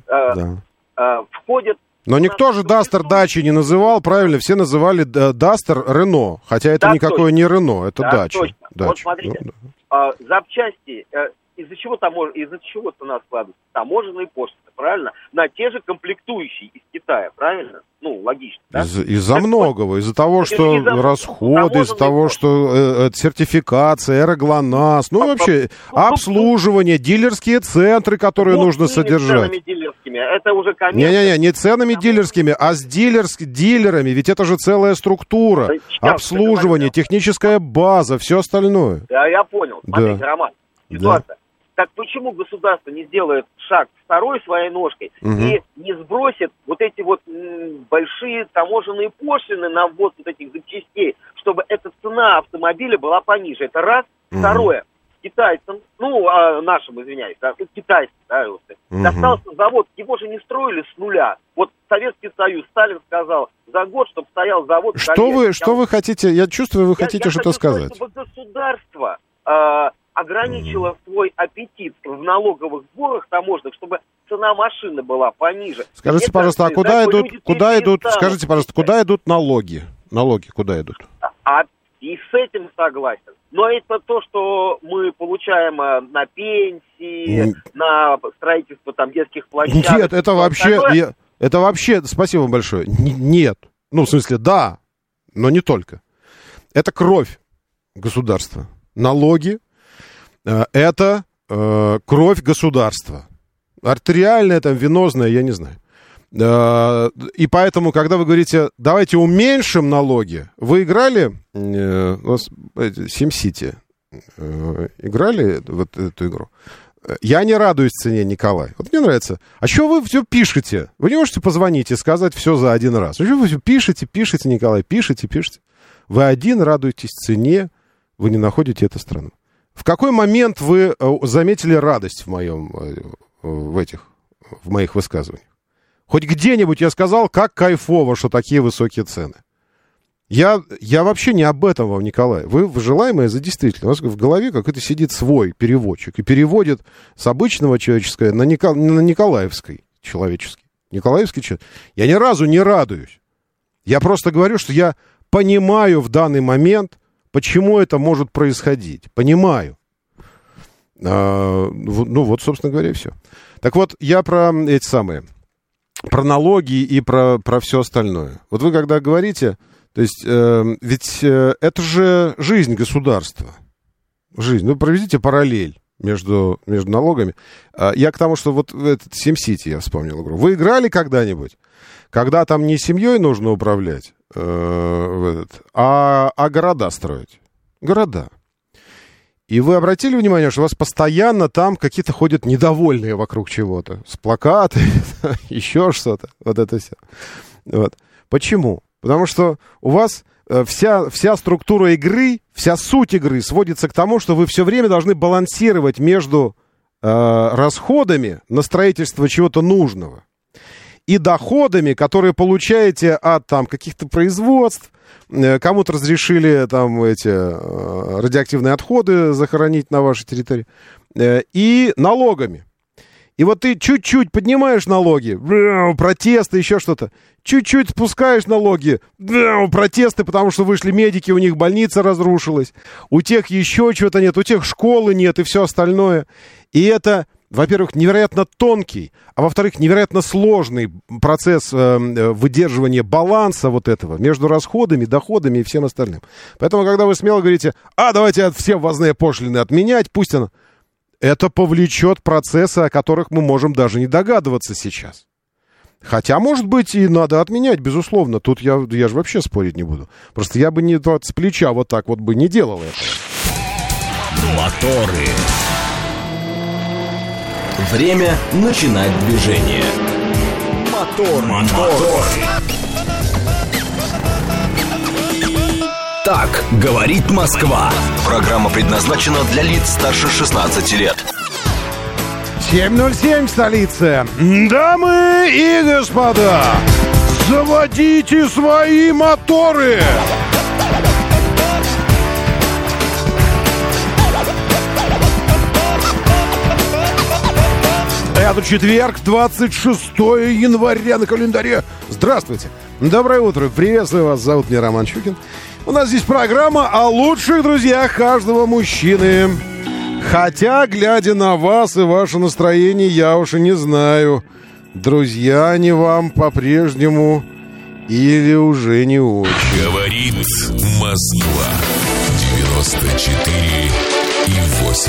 Входят... Но никто же Дастер Дачи не называл, правильно? Все называли Дастер Рено, хотя это никакое не Рено, это Дача. Вот смотрите, запчасти... Из-за чего-то у нас складываются таможенные пошлины, правильно? На те же комплектующие из Китая, правильно? Ну, логично, да? Из-за многого. Из-за того, что расходы, из-за того, что сертификация, аэроглонасс, ну, вообще, обслуживание, дилерские центры, которые нужно содержать. Не ценами дилерскими, это уже коммерция. Не ценами дилерскими, а с дилерами, ведь это же целая структура. Обслуживание, техническая база, все остальное. Да, я понял. Смотрите, Роман, ситуация. Так почему государство не сделает шаг второй своей ножкой и не сбросит вот эти вот большие таможенные пошлины на ввоз вот этих запчастей, чтобы эта цена автомобиля была пониже? Это раз. Второе. Китайцам, нашим, извиняюсь, да, китайцам, да, достался завод, его же не строили с нуля. Вот Советский Союз, Сталин сказал, за год, чтобы стоял завод... Что вы хотите, я чувствую, вы хотите что-то сказать. Чтобы государство... ограничила свой аппетит в налоговых сборах таможенных, чтобы цена машины была пониже. Скажите, пожалуйста, а куда идут налоги? Налоги куда идут? И с этим согласен. Но это то, что мы получаем на пенсии, на строительство там детских площадок. Нет, это вообще, спасибо вам большое. Нет. Ну, в смысле, да, но не только. Это кровь государства. Налоги – это кровь государства. Артериальная, там, венозная, я не знаю. И поэтому, когда вы говорите, давайте уменьшим налоги, вы играли SimCity? Играли вот эту игру? Я не радуюсь цене, Николай. Вот мне нравится. А что вы все пишете? Вы не можете позвонить и сказать все за один раз? А что вы все пишете, Николай, пишете? Вы один радуетесь цене, вы не находите эту страну. В какой момент вы заметили радость в моих высказываниях? Хоть где-нибудь я сказал, как кайфово, что такие высокие цены. Я вообще не об этом вам, Николай. Вы желаемое за действительно. У вас в голове какой-то сидит свой переводчик и переводит с обычного человеческого на николаевский человеческий. Николаевский человек. Я ни разу не радуюсь. Я просто говорю, что я понимаю в данный момент, почему это может происходить. Понимаю. Ну вот, собственно говоря, и все. Так вот, я про эти самые... Про налоги и про все остальное. Вот вы когда говорите, то есть, ведь это же жизнь государства. Жизнь. Ну, проведите параллель между налогами. Я к тому, что вот этот SimCity, я вспомнил игру. Вы играли когда-нибудь? Когда там не семьей нужно управлять, а города строить. Города. И вы обратили внимание, что у вас постоянно там какие-то ходят недовольные вокруг чего-то. С плакатами, еще что-то. Вот это все. Вот. Почему? Потому что у вас вся структура игры, вся суть игры сводится к тому, что вы все время должны балансировать между расходами на строительство чего-то нужного и доходами, которые получаете от там каких-то производств. Кому-то разрешили там эти радиоактивные отходы захоронить на вашей территории. И налогами. И вот ты чуть-чуть поднимаешь налоги, протесты, еще что-то. Чуть-чуть спускаешь налоги, протесты, потому что вышли медики, у них больница разрушилась. У тех еще чего-то нет, у тех школы нет и все остальное. И это, во-первых, невероятно тонкий, а во-вторых, невероятно сложный процесс выдерживания баланса вот этого между расходами, доходами и всем остальным. Поэтому, когда вы смело говорите, давайте все ввозные пошлины отменять, пусть оно... Это повлечет процессы, о которых мы можем даже не догадываться сейчас. Хотя, может быть, и надо отменять, безусловно. Тут я же вообще спорить не буду. Просто я бы не с плеча вот так вот бы не делал это. Моторы. Время начинать движение. Мотор. Так говорит Москва. Программа предназначена для лиц старше 16 лет. 7:07 в столице. Дамы и господа, заводите свои моторы! Это четверг, 26 января на календаре. Здравствуйте. Доброе утро. Приветствую вас. Зовут меня Роман Щукин. У нас здесь программа о лучших друзьях каждого мужчины. Хотя, глядя на вас и ваше настроение, я уж и не знаю, друзья они вам по-прежнему или уже не очень. Говорит Москва. 94,8.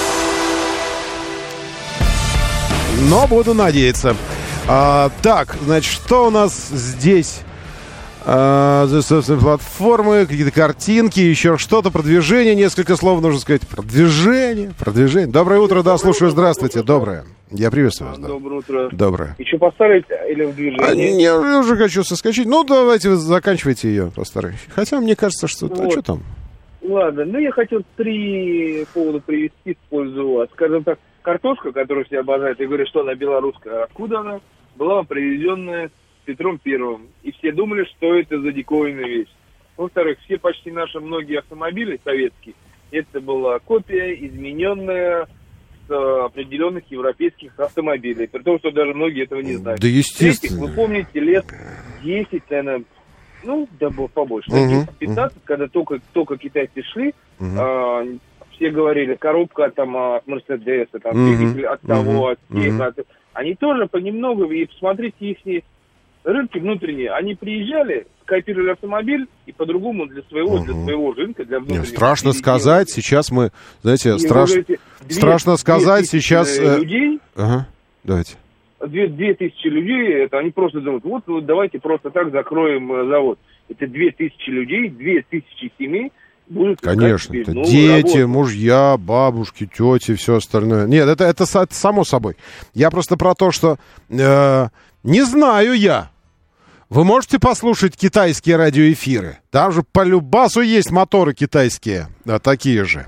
Но буду надеяться. Так, значит, что у нас здесь? Собственно, платформы, какие-то картинки, еще что-то, продвижение, несколько слов нужно сказать. Продвижение. Доброе утро, да, слушаю, здравствуйте, доброе. Я приветствую вас, да. Доброе утро. Доброе. Еще поставить или в движение? Я уже хочу соскочить. Ну, давайте вы заканчивайте ее, постарайтесь. Хотя мне кажется, что... Вот. А что там? Ладно, я хотел 3 повода привести в пользу вас. Скажем так, картошка, которую все обожают, и говорят, что она белорусская. Откуда она? Была привезенная Петром Первым. И все думали, что это за диковинная вещь. Во-вторых, все почти наши многие автомобили советские, это была копия, измененная с определенных европейских автомобилей. При том, что даже многие этого не знают. Да, естественно. Вы помните, лет 10, наверное, да было побольше. 15, когда только китайцы шли, все говорили, коробка там от Мерседеса, там, двигатель от того, от тех, они тоже понемногу, и посмотрите их рынки внутренние, они приезжали, скопировали автомобиль, и по-другому для своего рынка, для внутреннего. Страшно сказать, сейчас мы, знаете, страшно сказать, сейчас... людей, давайте. 2000 людей, это они просто думают, вот давайте просто так закроем завод. Это 2000 людей, 2000 семей будут... Конечно, это дети, мужья, бабушки, тети, все остальное. Нет, это само собой. Я просто про то, что не знаю я. Вы можете послушать китайские радиоэфиры? Там же по любасу есть моторы китайские, такие же.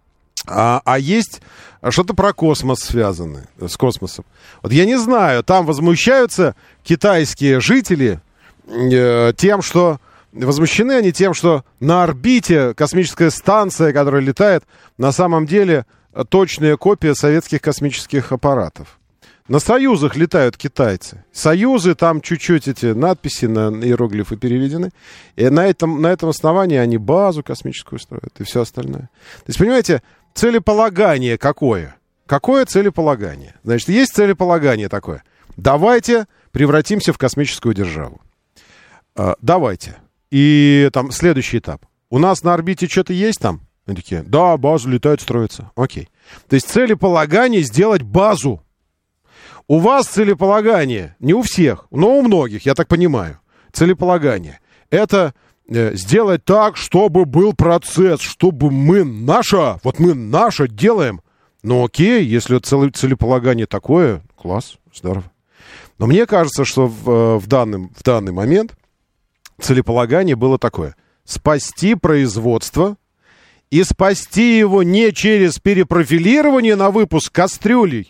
А есть что-то про космос связанное, с космосом. Вот я не знаю, там возмущаются китайские жители тем, что... Возмущены они тем, что на орбите космическая станция, которая летает, на самом деле точная копия советских космических аппаратов. На «Союзах» летают китайцы. «Союзы», там чуть-чуть эти надписи на иероглифы переведены. И на этом основании они базу космическую строят и все остальное. То есть, понимаете, целеполагание какое? Какое целеполагание? Значит, есть целеполагание такое. Давайте превратимся в космическую державу. Давайте. И там следующий этап. У нас на орбите что-то есть там? Они такие, да, базу летают, строятся. Окей. То есть целеполагание сделать базу. У вас целеполагание, не у всех, но у многих, я так понимаю, целеполагание. Это сделать так, чтобы был процесс, чтобы мы наше делаем. Ну окей, если целеполагание такое, класс, здорово. Но мне кажется, что в данный момент целеполагание было такое. Спасти производство и спасти его не через перепрофилирование на выпуск кастрюль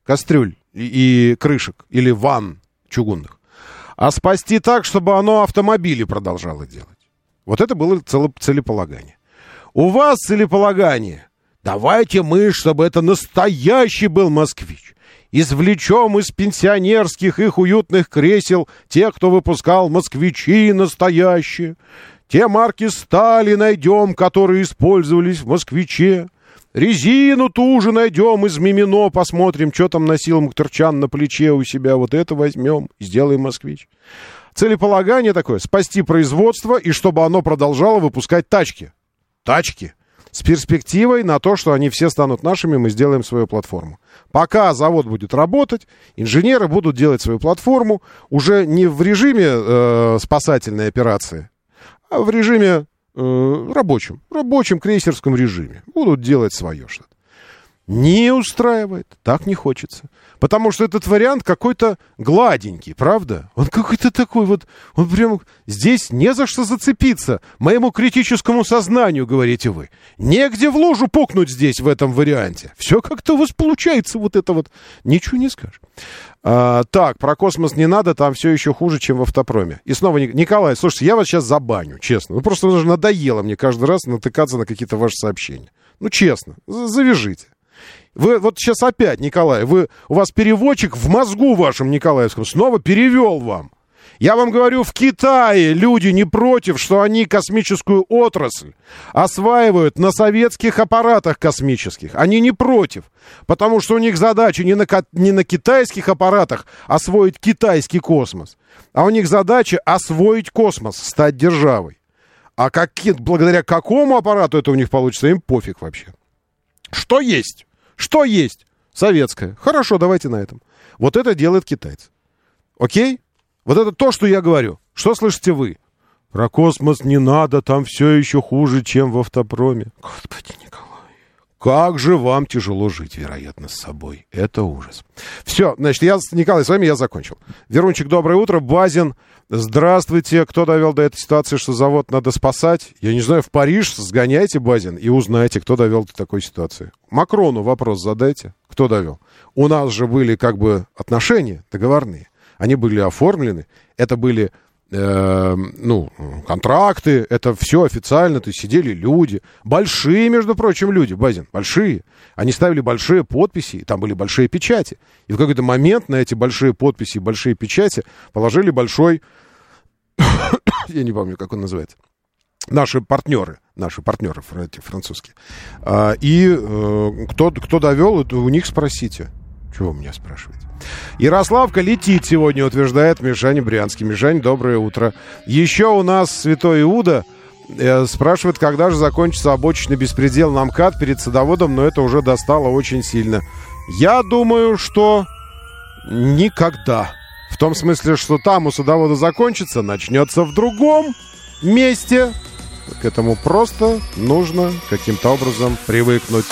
и крышек или ванн чугунных, а спасти так, чтобы оно автомобили продолжало делать. Вот это было целеполагание. У вас целеполагание. Давайте мы, чтобы это настоящий был москвич. Извлечем из пенсионерских их уютных кресел тех, кто выпускал москвичи настоящие. Те марки стали найдем, которые использовались в москвиче. Резину ту же найдем из Мимино, посмотрим, что там носил Мухтарчан на плече у себя. Вот это возьмем и сделаем москвич. Целеполагание такое. Спасти производство и чтобы оно продолжало выпускать тачки. Тачки. С перспективой на то, что они все станут нашими, мы сделаем свою платформу. Пока завод будет работать, инженеры будут делать свою платформу уже не в режиме спасательной операции, а в режиме рабочем крейсерском режиме. Будут делать свое что-то. Не устраивает, так не хочется. Потому что этот вариант какой-то гладенький, правда? Он какой-то такой вот, он прям здесь не за что зацепиться. Моему критическому сознанию, говорите вы. Негде в лужу пукнуть здесь в этом варианте. Все как-то у вас получается вот это вот. Ничего не скажешь. Так, про космос не надо, там все еще хуже, чем в автопроме. И снова, Николай, слушайте, я вас сейчас забаню, честно. Ну просто уже надоело мне каждый раз натыкаться на какие-то ваши сообщения. Ну честно, завяжите. Вы вот сейчас опять, Николай, у вас переводчик в мозгу вашем Николаевском снова перевел вам. Я вам говорю, в Китае люди не против, что они космическую отрасль осваивают на советских аппаратах космических. Они не против, потому что у них задача не на китайских аппаратах освоить китайский космос, а у них задача освоить космос, стать державой. А благодаря какому аппарату это у них получится, им пофиг вообще. Что есть? Что есть? Советское. Хорошо, давайте на этом. Вот это делают китайцы. Окей? Вот это то, что я говорю. Что слышите вы? Про космос не надо, там все еще хуже, чем в автопроме. Господи, Николай, как же вам тяжело жить, вероятно, с собой. Это ужас. Все, значит, Николай, с вами я закончил. Верунчик, доброе утро. Базин, здравствуйте. Кто довел до этой ситуации, что завод надо спасать? Я не знаю, в Париж сгоняйте, Базин, и узнайте, кто довел до такой ситуации. Макрону вопрос задайте. Кто довел? У нас же были как бы отношения договорные. Они были оформлены. Это были контракты. Это все официально. То есть сидели люди. Большие, между прочим, люди, Базин. Большие. Они ставили большие подписи. И там были большие печати. И в какой-то момент на эти большие подписи и большие печати положили большой... Я не помню, как он называется. Наши партнеры эти французские. И кто довел, это у них спросите. Чего вы меня спрашиваете? Ярославка летит сегодня, утверждает Мишаня Брянский. Мишань, доброе утро. Еще у нас Святой Иуда спрашивает, когда же закончится обочечный беспредел на МКАД перед садоводом, но это уже достало очень сильно. Я думаю, что никогда. В том смысле, что там у садовода закончится, начнется в другом месте. К этому просто нужно каким-то образом привыкнуть.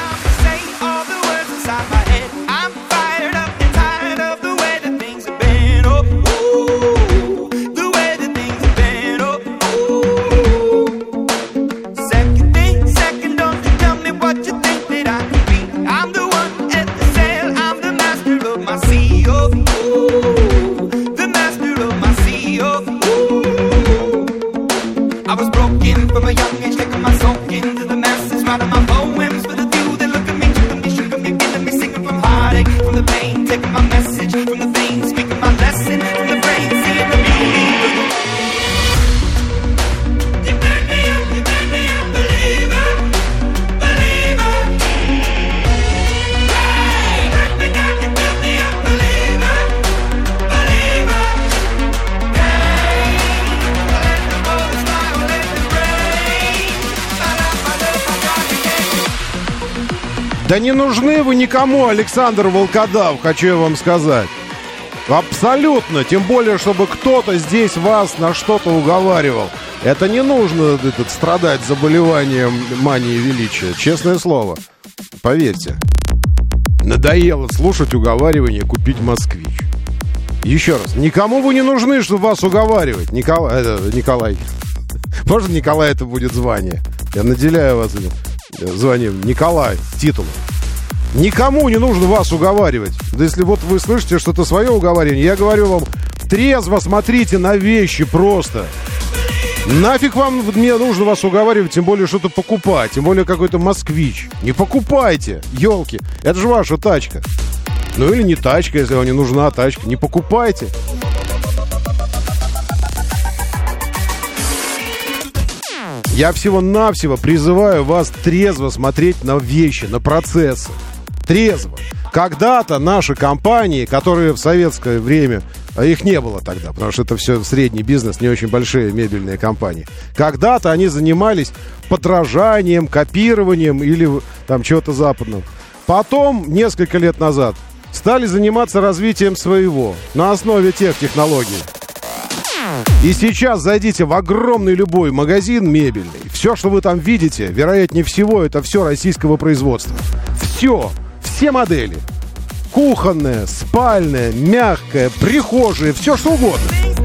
Да не нужны вы никому, Александр Волкодав, хочу я вам сказать. Абсолютно. Тем более, чтобы кто-то здесь вас на что-то уговаривал. Это не нужно страдать заболеванием мании величия. Честное слово. Поверьте. Надоело слушать уговаривание купить «Москвич». Еще раз. Никому вы не нужны, чтобы вас уговаривать. Николай. Можно Николай это будет звание? Я наделяю вас этим званием Николай, титулом. Никому не нужно вас уговаривать. Да если вот вы слышите что-то свое уговаривание, я говорю вам, трезво смотрите на вещи просто. Нафиг вам мне нужно вас уговаривать, тем более что-то покупать, тем более какой-то «Москвич». Не покупайте, елки, это же ваша тачка. Ну или не тачка, если вам не нужна тачка, не покупайте. Я всего-навсего призываю вас трезво смотреть на вещи, на процессы. Трезво. Когда-то наши компании, которые в советское время, а их не было тогда, потому что это все средний бизнес, не очень большие мебельные компании. Когда-то они занимались подражанием, копированием или там чего-то западного. Потом, несколько лет назад, стали заниматься развитием своего на основе тех технологий. И сейчас зайдите в огромный любой магазин мебельный. Все, что вы там видите, вероятнее всего, это все российского производства. Все модели. Кухонная, спальная, мягкая, прихожая, все что угодно.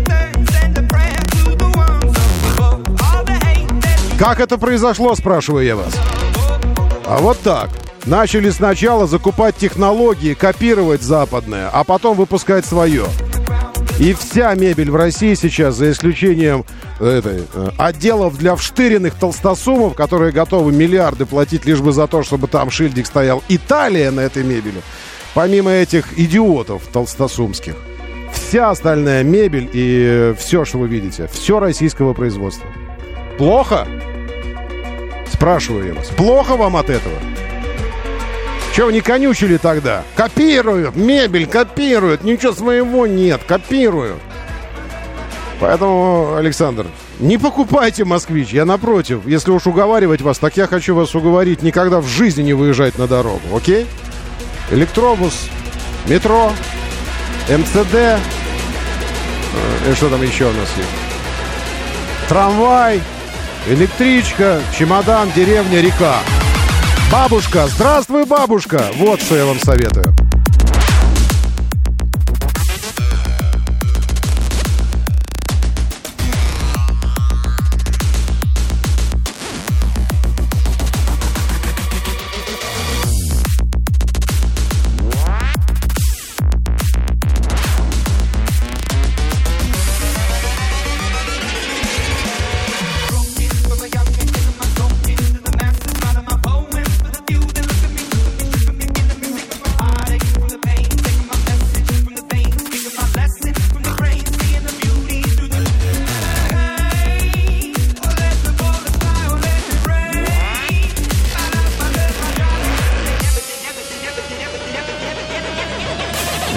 Как это произошло, спрашиваю я вас? А вот так. Начали сначала закупать технологии, копировать западное, а потом выпускать свое. И вся мебель в России сейчас, за исключением отделов для вштыренных толстосумов, которые готовы миллиарды платить лишь бы за то, чтобы там шильдик стоял «Италия» на этой мебели, помимо этих идиотов толстосумских, вся остальная мебель и все, что вы видите, все российского производства. Плохо? Спрашиваю я вас. Плохо вам от этого? Чего вы не конючили тогда? Копируют, мебель копируют, ничего своего нет, копируют. Поэтому, Александр, не покупайте «Москвич». Я напротив, если уж уговаривать вас, так я хочу вас уговорить никогда в жизни не выезжать на дорогу, окей? Электробус, метро, МЦД, и что там еще у нас есть? Трамвай, электричка, чемодан, деревня, река. Бабушка, здравствуй, бабушка! Вот что я вам советую.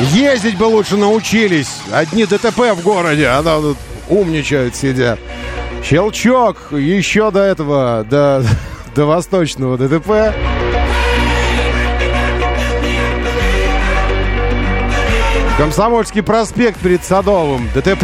Ездить бы лучше научились. Одни ДТП в городе, а там тут умничают, сидят. Щелчок еще до этого, до восточного ДТП. Комсомольский проспект перед Садовым. ДТП.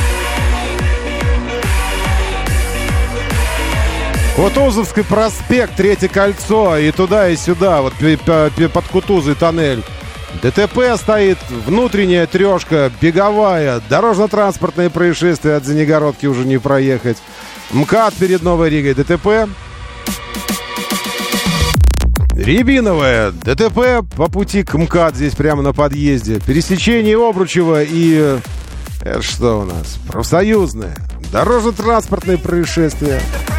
Кутузовский проспект, Третье кольцо. И туда, и сюда. Вот под Кутузой тоннель. ДТП стоит, внутренняя трешка, беговая. Дорожно-транспортные происшествия от Звенигородки уже не проехать. МКАД перед Новой Ригой. ДТП. Рябиновая. ДТП по пути к МКАД, здесь прямо на подъезде. Пересечение Обручева и... Это что у нас? Профсоюзное. Дорожно-транспортные происшествия.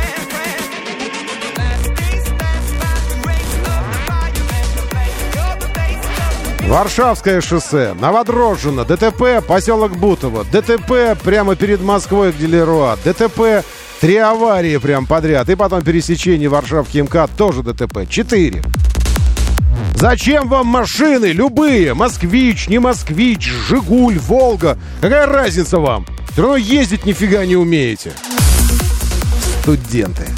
Варшавское шоссе. Новодрожжино. ДТП. Поселок Бутово. ДТП прямо перед Москвой, где Леруа. ДТП. 3 аварии прям подряд. И потом пересечение Варшавки и МКАД. Тоже ДТП. 4. Зачем вам машины? Любые. Москвич, не Москвич, Жигуль, Волга. Какая разница вам? Все равно ездить нифига не умеете. Студенты.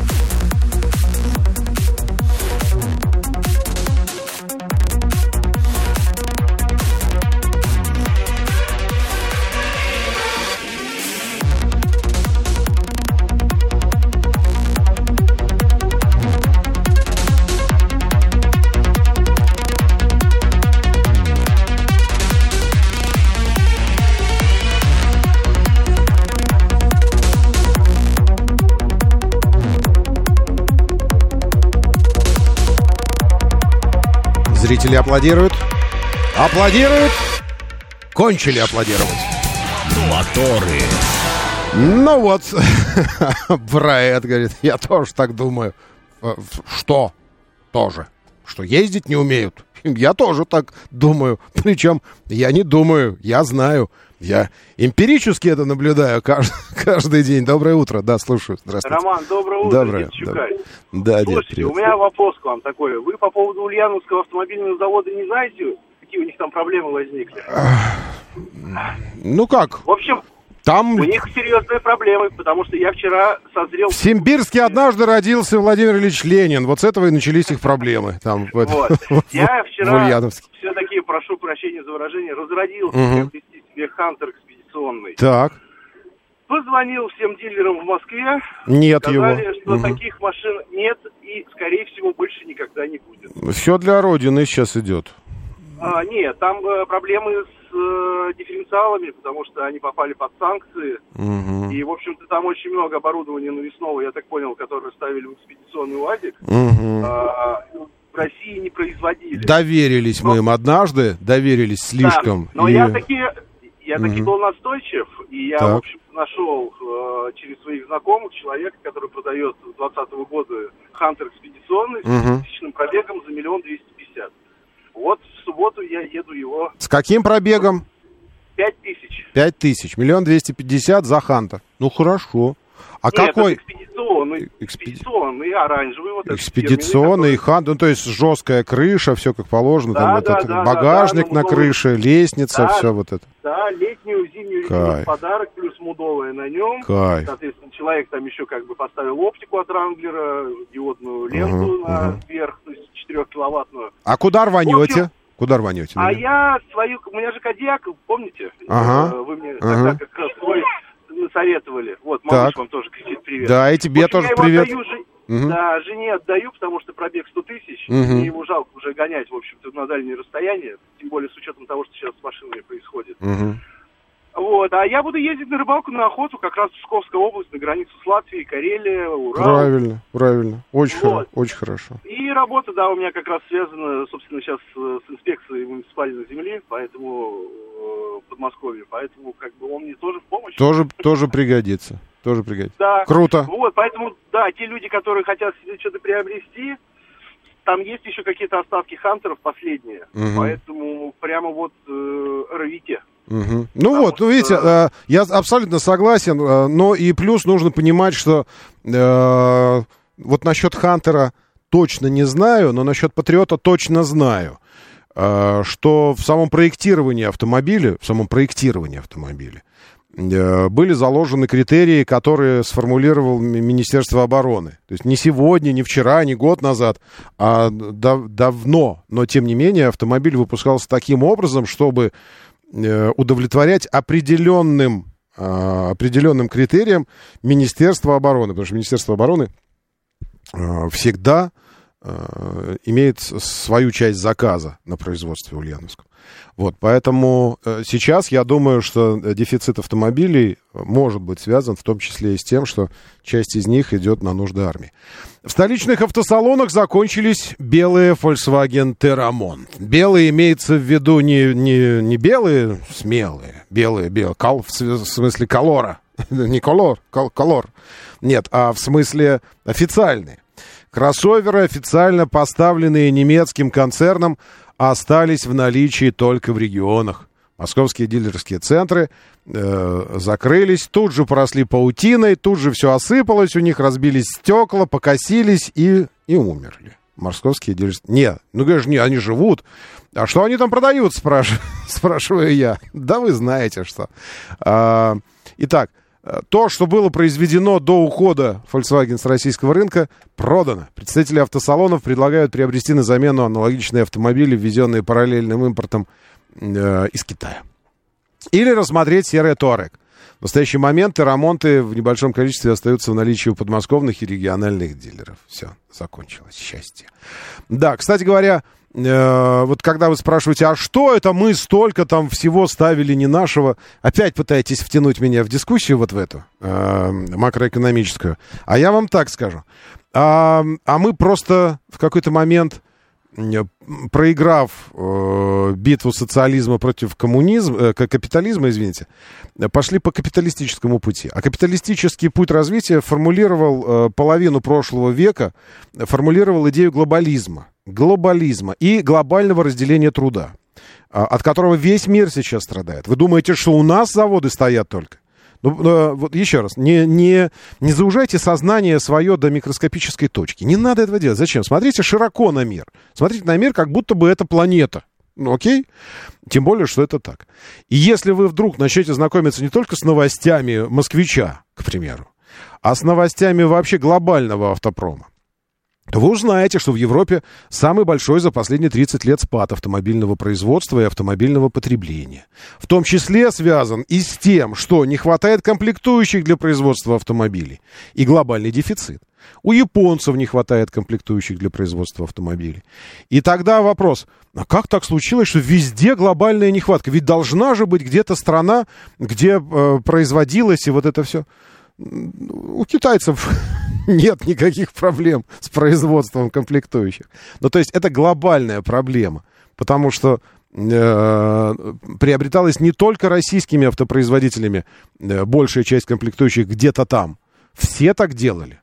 Зрители аплодируют. Аплодируют. Кончили аплодировать. Моторы. Ну вот. Брайт говорит, я тоже так думаю. Что? Тоже. Что ездить не умеют. Я тоже так думаю. Причем я не думаю, я знаю. Я эмпирически это наблюдаю каждый день. Доброе утро. Да, слушаю. Здравствуйте. Роман, доброе утро. Доброе. Да, слушайте, привет. У меня вопрос к вам такой. Вы по поводу Ульяновского автомобильного завода не знаете, какие у них там проблемы возникли? Ну как? В общем, там... у них серьезные проблемы, потому что я вчера созрел... В Симбирске однажды родился Владимир Ильич Ленин. Вот с этого и начались их проблемы. Там, вот. Я вчера, в Ульяновске. все-таки, прошу прощения за выражение, разродился, приобрести себе Хантер экспедиционный. Так. Позвонил всем дилерам в Москве. Нет сказали, его. что таких машин нет и, скорее всего, больше никогда не будет. Все для Родины сейчас идет. Нет, там проблемы с дифференциалами, потому что они попали под санкции. И, в общем-то, там очень много оборудования навесного, я так понял, которое ставили в экспедиционный УАЗик. В России не производили. Доверились мы им однажды, доверились слишком. Да, но я таки был настойчив, и я, в общем-то, нашел через своих знакомых человека, который продает с 2020 года Хантер экспедиционный с 1000-тысячным пробегом за 1 250 000. Вот в субботу я еду его... С каким пробегом? 5000. 5000. 1 250 000 за Хантер. Ну, хорошо. А нет, какой? Экспедиционный, оранжевый. Вот экспедиционный Хантер, ну, то есть жесткая крыша, все как положено. Да, там этот багажник на крыше, лестница, все вот это. Да, летнюю, зимнюю зиму подарок, плюс мудовая на нем. Кайф. Соответственно, человек там еще как бы поставил оптику от Ранглера, диодную ленту наверх, то есть 4-киловаттную. А куда рванете? Куда рванете? А я свою, у меня же Кодиак, помните? Вы мне тогда как раз свой насоветовали. Вот, малыш вам тоже кричит привет. Да, и тебе тоже привет. Да, жене отдаю, потому что пробег 100 000. Мне его жалко уже гонять, в общем-то, на дальние расстояния. Тем более с учетом того, что сейчас с машинами происходит. Вот, а я буду ездить на рыбалку, на охоту, как раз в Псковскую область, на границу с Латвией, Карелия, Урал. Правильно. Очень хорошо. И работа, да, у меня как раз связана, собственно, сейчас с инспекцией муниципальной земли, поэтому Подмосковье, поэтому как бы он мне тоже в помощь. Тоже пригодится. Да. Круто. Вот, поэтому, да, те люди, которые хотят себе что-то приобрести, там есть еще какие-то остатки Хантеров последние, поэтому прямо вот рвите. Ну вот, видите, я абсолютно согласен, но и плюс нужно понимать, что вот насчет Хантера точно не знаю, но насчет Патриота точно знаю. что в самом проектировании автомобиля были заложены критерии, которые сформулировало Министерство обороны. То есть не сегодня, не вчера, не год назад, а давно. Но, тем не менее, автомобиль выпускался таким образом, чтобы удовлетворять определенным критериям Министерства обороны. Потому что Министерство обороны всегда имеет свою часть заказа на производстве ульяновском. Вот, поэтому сейчас я думаю, что дефицит автомобилей может быть связан в том числе и с тем, что часть из них идет на нужды армии. В столичных автосалонах закончились белые Volkswagen Terramont. Белые имеется в виду не белые смелые, белые, в смысле колора, не колор, нет, а в смысле официальные. Кроссоверы, официально поставленные немецким концерном, остались в наличии только в регионах. Московские дилерские центры закрылись, тут же поросли паутиной, тут же все осыпалось, у них разбились стекла, покосились и умерли. Московские дилерские... Нет, конечно, не, они живут. А что они там продают, спрашиваю я. Да вы знаете, что. Итак, то, что было произведено до ухода Volkswagen с российского рынка, продано. Представители автосалонов предлагают приобрести на замену аналогичные автомобили, ввезенные параллельным импортом из Китая. Или рассмотреть серый Touareg. В настоящий момент ремонты в небольшом количестве остаются в наличии у подмосковных и региональных дилеров. Все, закончилось. Счастье. Да, кстати говоря, вот когда вы спрашиваете, а что это мы столько там всего ставили не нашего, опять пытаетесь втянуть меня в дискуссию вот в эту макроэкономическую. А я вам так скажу. А мы просто в какой-то момент, проиграв битву социализма против капитализма, пошли по капиталистическому пути. А капиталистический путь развития формулировал половину прошлого века, формулировал идею глобализма и глобального разделения труда, от которого весь мир сейчас страдает. Вы думаете, что у нас заводы стоят только? Вот еще раз, не заужайте сознание свое до микроскопической точки. Не надо этого делать. Зачем? Смотрите широко на мир. Смотрите на мир, как будто бы это планета. Окей? Тем более, что это так. И если вы вдруг начнете знакомиться не только с новостями «Москвича», к примеру, а с новостями вообще глобального автопрома, то вы узнаете, что в Европе самый большой за последние 30 лет спад автомобильного производства и автомобильного потребления. В том числе связан и с тем, что не хватает комплектующих для производства автомобилей и глобальный дефицит. У японцев не хватает комплектующих для производства автомобилей. И тогда вопрос, а как так случилось, что везде глобальная нехватка? Ведь должна же быть где-то страна, где производилось и вот это все. У китайцев нет никаких проблем с производством комплектующих. Ну, то есть это глобальная проблема, потому что приобреталась не только российскими автопроизводителями большая часть комплектующих где-то там. Все так делали.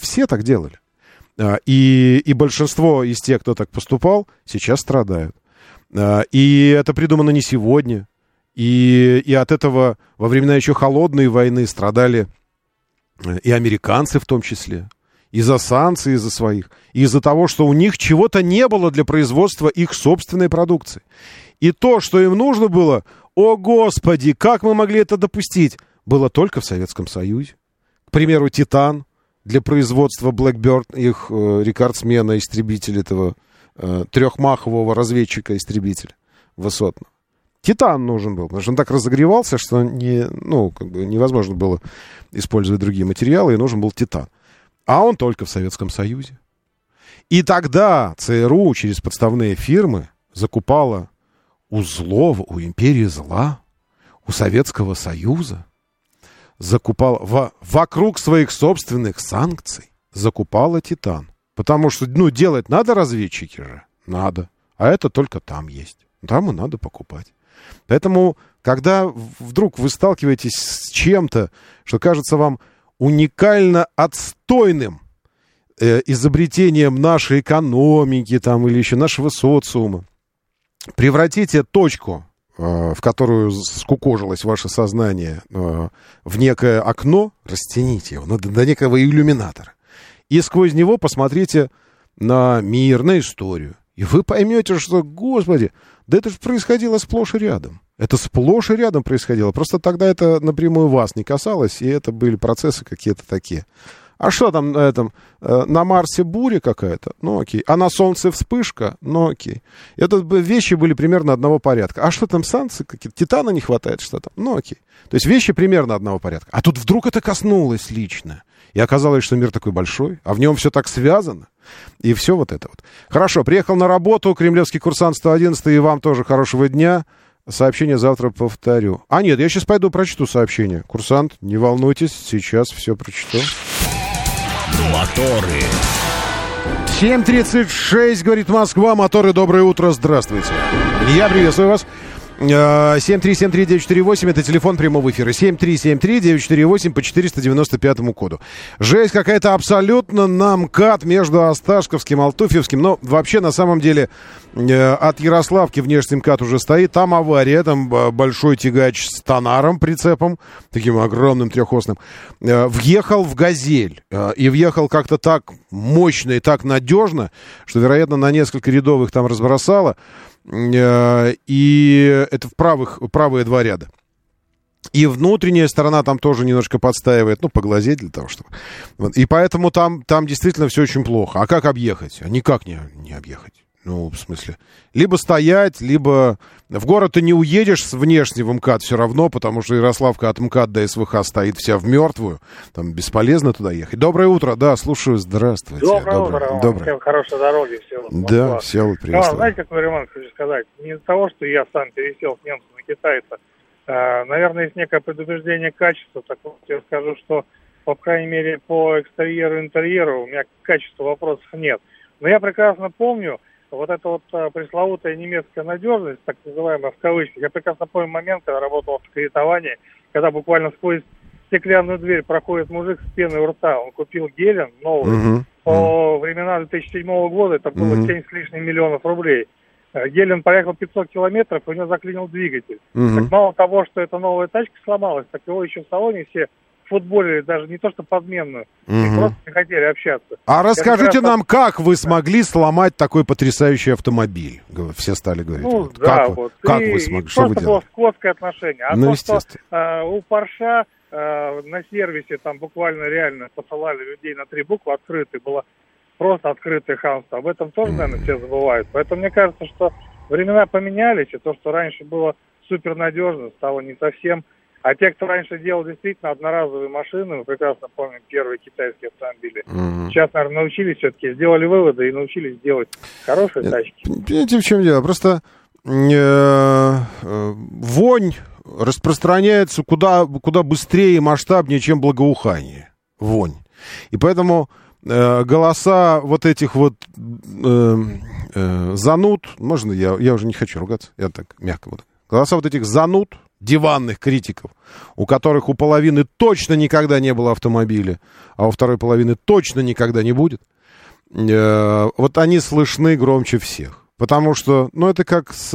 И большинство из тех, кто так поступал, сейчас страдают. И это придумано не сегодня. И от этого во времена еще холодной войны страдали и американцы в том числе, из-за санкций, из-за своих, из-за того, что у них чего-то не было для производства их собственной продукции. И то, что им нужно было, о господи, как мы могли это допустить, было только в Советском Союзе. К примеру, «Титан» для производства Blackbird, их рекордсмена, истребителя этого трехмахового разведчика-истребителя высотного. «Титан» нужен был, потому что он так разогревался, что невозможно было использовать другие материалы, и нужен был «Титан». А он только в Советском Союзе. И тогда ЦРУ через подставные фирмы закупала у злого, у империи зла, у Советского Союза, закупала вокруг своих собственных санкций, закупала «Титан». Потому что, делать надо разведчики же, надо. А это только там есть. Там и надо покупать. Поэтому, когда вдруг вы сталкиваетесь с чем-то, что кажется вам уникально отстойным изобретением нашей экономики там, или еще нашего социума, превратите точку, в которую скукожилось ваше сознание, в некое окно, растяните его до некого иллюминатора, и сквозь него посмотрите на мир, на историю. И вы поймете, что, господи, да это же происходило сплошь и рядом. Это сплошь и рядом происходило. Просто тогда это напрямую вас не касалось, и это были процессы какие-то такие. А что там на этом? На Марсе буря какая-то? Ну, окей. А на Солнце вспышка? Ну, окей. Это вещи были примерно одного порядка. А что там, санкции какие-то? Титана не хватает, что там? Ну, окей. То есть вещи примерно одного порядка. А тут вдруг это коснулось лично. И оказалось, что мир такой большой, а в нем все так связано. И все вот это вот. Хорошо, приехал на работу, кремлевский курсант 111, и вам тоже хорошего дня. Сообщение завтра повторю. А нет, я сейчас пойду прочту сообщение. Курсант, не волнуйтесь, сейчас все прочту. Моторы. 7:36, говорит Москва. Моторы, доброе утро, здравствуйте. Я приветствую вас. 7373948, это телефон прямого эфира. 7373948 по 495 коду. Жесть какая-то абсолютно на МКАД между Осташковским и Алтуфьевским. Но вообще, на самом деле, от Ярославки внешний МКАД уже стоит. Там авария, там большой тягач с тонаром, прицепом, таким огромным трехосным, въехал в «Газель». И въехал как-то так мощно и так надежно, что, вероятно, на несколько рядов их там разбросало. И это правые два ряда. И внутренняя сторона там тоже немножко подстаивает, ну, поглазеть для того, чтобы... И поэтому там действительно все очень плохо. А как объехать? А никак не объехать. Ну, в смысле, либо стоять, либо... В город ты не уедешь с внешнего МКАД все равно, потому что Ярославка от МКАД до СВХ стоит вся в мертвую. Там бесполезно туда ехать. Доброе утро, да, слушаю, здравствуйте. Доброе утро. Всем хорошей дороги. Да, все вот приветствую. Знаете, какой ремонт хочу сказать? Не из-за того, что я сам пересел с немца на китайца. Наверное, есть некое предубеждение качества. Так вот, я скажу, что, по крайней мере, по экстерьеру и интерьеру у меня к качеству вопросов нет. Но я прекрасно помню, вот эта вот пресловутая немецкая надежность, так называемая в кавычках, я прекрасно помню момент, когда работал в кредитовании, когда буквально сквозь стеклянную дверь проходит мужик с пеной у рта. Он купил Гелен новый. По времена 2007 года это было 7 с лишним миллионов рублей. Гелен проехал 500 километров, и у него заклинил двигатель. Так мало того, что эта новая тачка сломалась, так его еще в салоне все футболили, даже не то что подменную, просто не хотели общаться. А расскажите нам, как вы смогли сломать такой потрясающий автомобиль? Все стали говорить. Ну, вот. да, как вы смогли? Что вы делали? Просто было скотское отношение. А ну, то, что у Порша на сервисе там буквально реально посылали людей на 3 буквы открытые, было просто открытое хамство. Об этом тоже, наверное, все забывают. Поэтому мне кажется, что времена поменялись, и то, что раньше было супернадежно, стало не совсем. А те, кто раньше делал действительно одноразовые машины, мы прекрасно помним первые китайские автомобили, сейчас, наверное, научились все-таки, сделали выводы и научились делать хорошие тачки. Понимаете, в чем дело? Просто вонь распространяется куда быстрее и масштабнее, чем благоухание. Вонь. И поэтому голоса вот этих вот зануд, можно я уже не хочу ругаться, я так мягко буду. Голоса вот этих зануд, диванных критиков, у которых у половины точно никогда не было автомобиля, а у второй половины точно никогда не будет, вот они слышны громче всех. Потому что, ну, это как с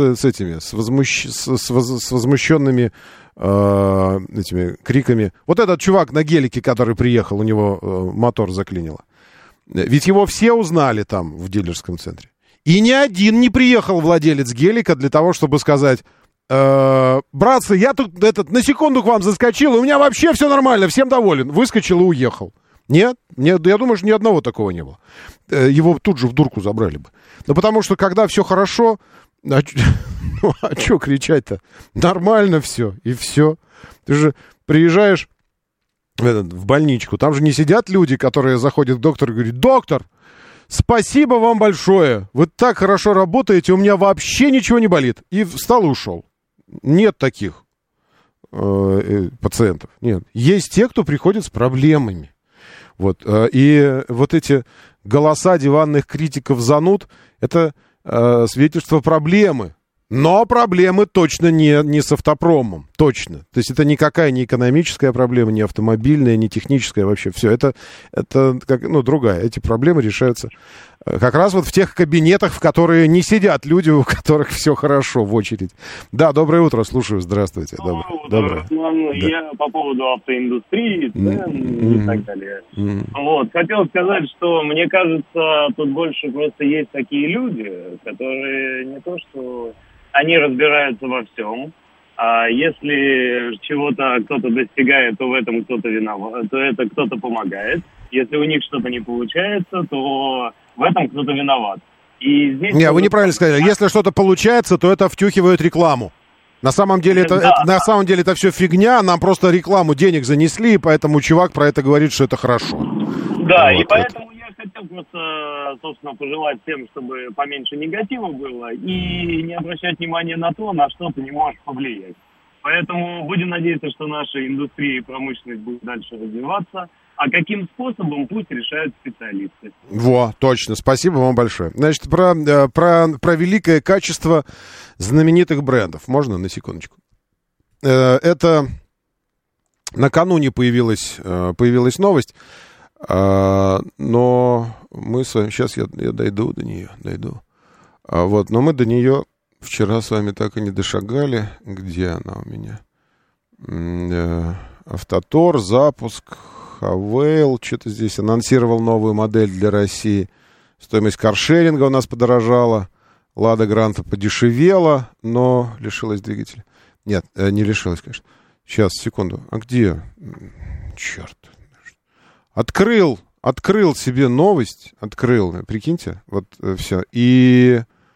возмущенными этими криками. Вот этот чувак на гелике, который приехал, у него мотор заклинило. Ведь его все узнали там, в дилерском центре. И ни один не приехал владелец гелика для того, чтобы сказать: братцы, я тут на секунду к вам заскочил, и у меня вообще все нормально, всем доволен. Выскочил и уехал. Нет, я думаю, что ни одного такого не было. Его тут же в дурку забрали бы. Ну, потому что, когда все хорошо, а что кричать-то? Нормально все, и все. Ты же приезжаешь в больничку, там же не сидят люди, которые заходят к доктору и говорят: доктор, спасибо вам большое, вы так хорошо работаете, у меня вообще ничего не болит. И встал и ушел. Нет таких пациентов. Нет. Есть те, кто приходит с проблемами. Вот. И вот эти голоса диванных критиков зануд, это свидетельство проблемы. Но проблемы точно не с автопромом. Точно. То есть это никакая не экономическая проблема, не автомобильная, не техническая вообще. Все. Это как, другая. Эти проблемы решаются Как раз вот в тех кабинетах, в которые не сидят люди, у которых все хорошо в очередь. Да, доброе утро, слушаю, здравствуйте. Доброе. Я по поводу автоиндустрии, цен и так далее. Вот, хотел сказать, что мне кажется, тут больше просто есть такие люди, которые не то, что они разбираются во всем, а если чего-то кто-то достигает, то в этом кто-то виноват, то это кто-то помогает. Если у них что-то не получается, то в этом кто-то виноват. И здесь вы неправильно сказали. Если что-то получается, то это втюхивают рекламу. На самом деле это все фигня, нам просто рекламу денег занесли, и поэтому чувак про это говорит, что это хорошо. Да, вот и поэтому я хотел просто, собственно, пожелать всем, чтобы поменьше негатива было, и не обращать внимания на то, на что ты не можешь повлиять. Поэтому будем надеяться, что наша индустрия и промышленность будет дальше развиваться. А каким способом, пусть решают специалисты. Точно. Спасибо вам большое. Значит, про великое качество знаменитых брендов. Можно на секундочку? Это накануне появилась новость, но мы с вами... Сейчас я дойду до нее. Но мы до нее вчера с вами так и не дошагали. Где она у меня? Автотор, запуск... Хавейл что-то здесь анонсировал новую модель для России. Стоимость каршеринга у нас подорожала. Лада Гранта подешевела, но лишилась двигателя. Нет, не лишилась, конечно. Сейчас, секунду. А где? Черт. Открыл себе новость. Прикиньте. Вот все. И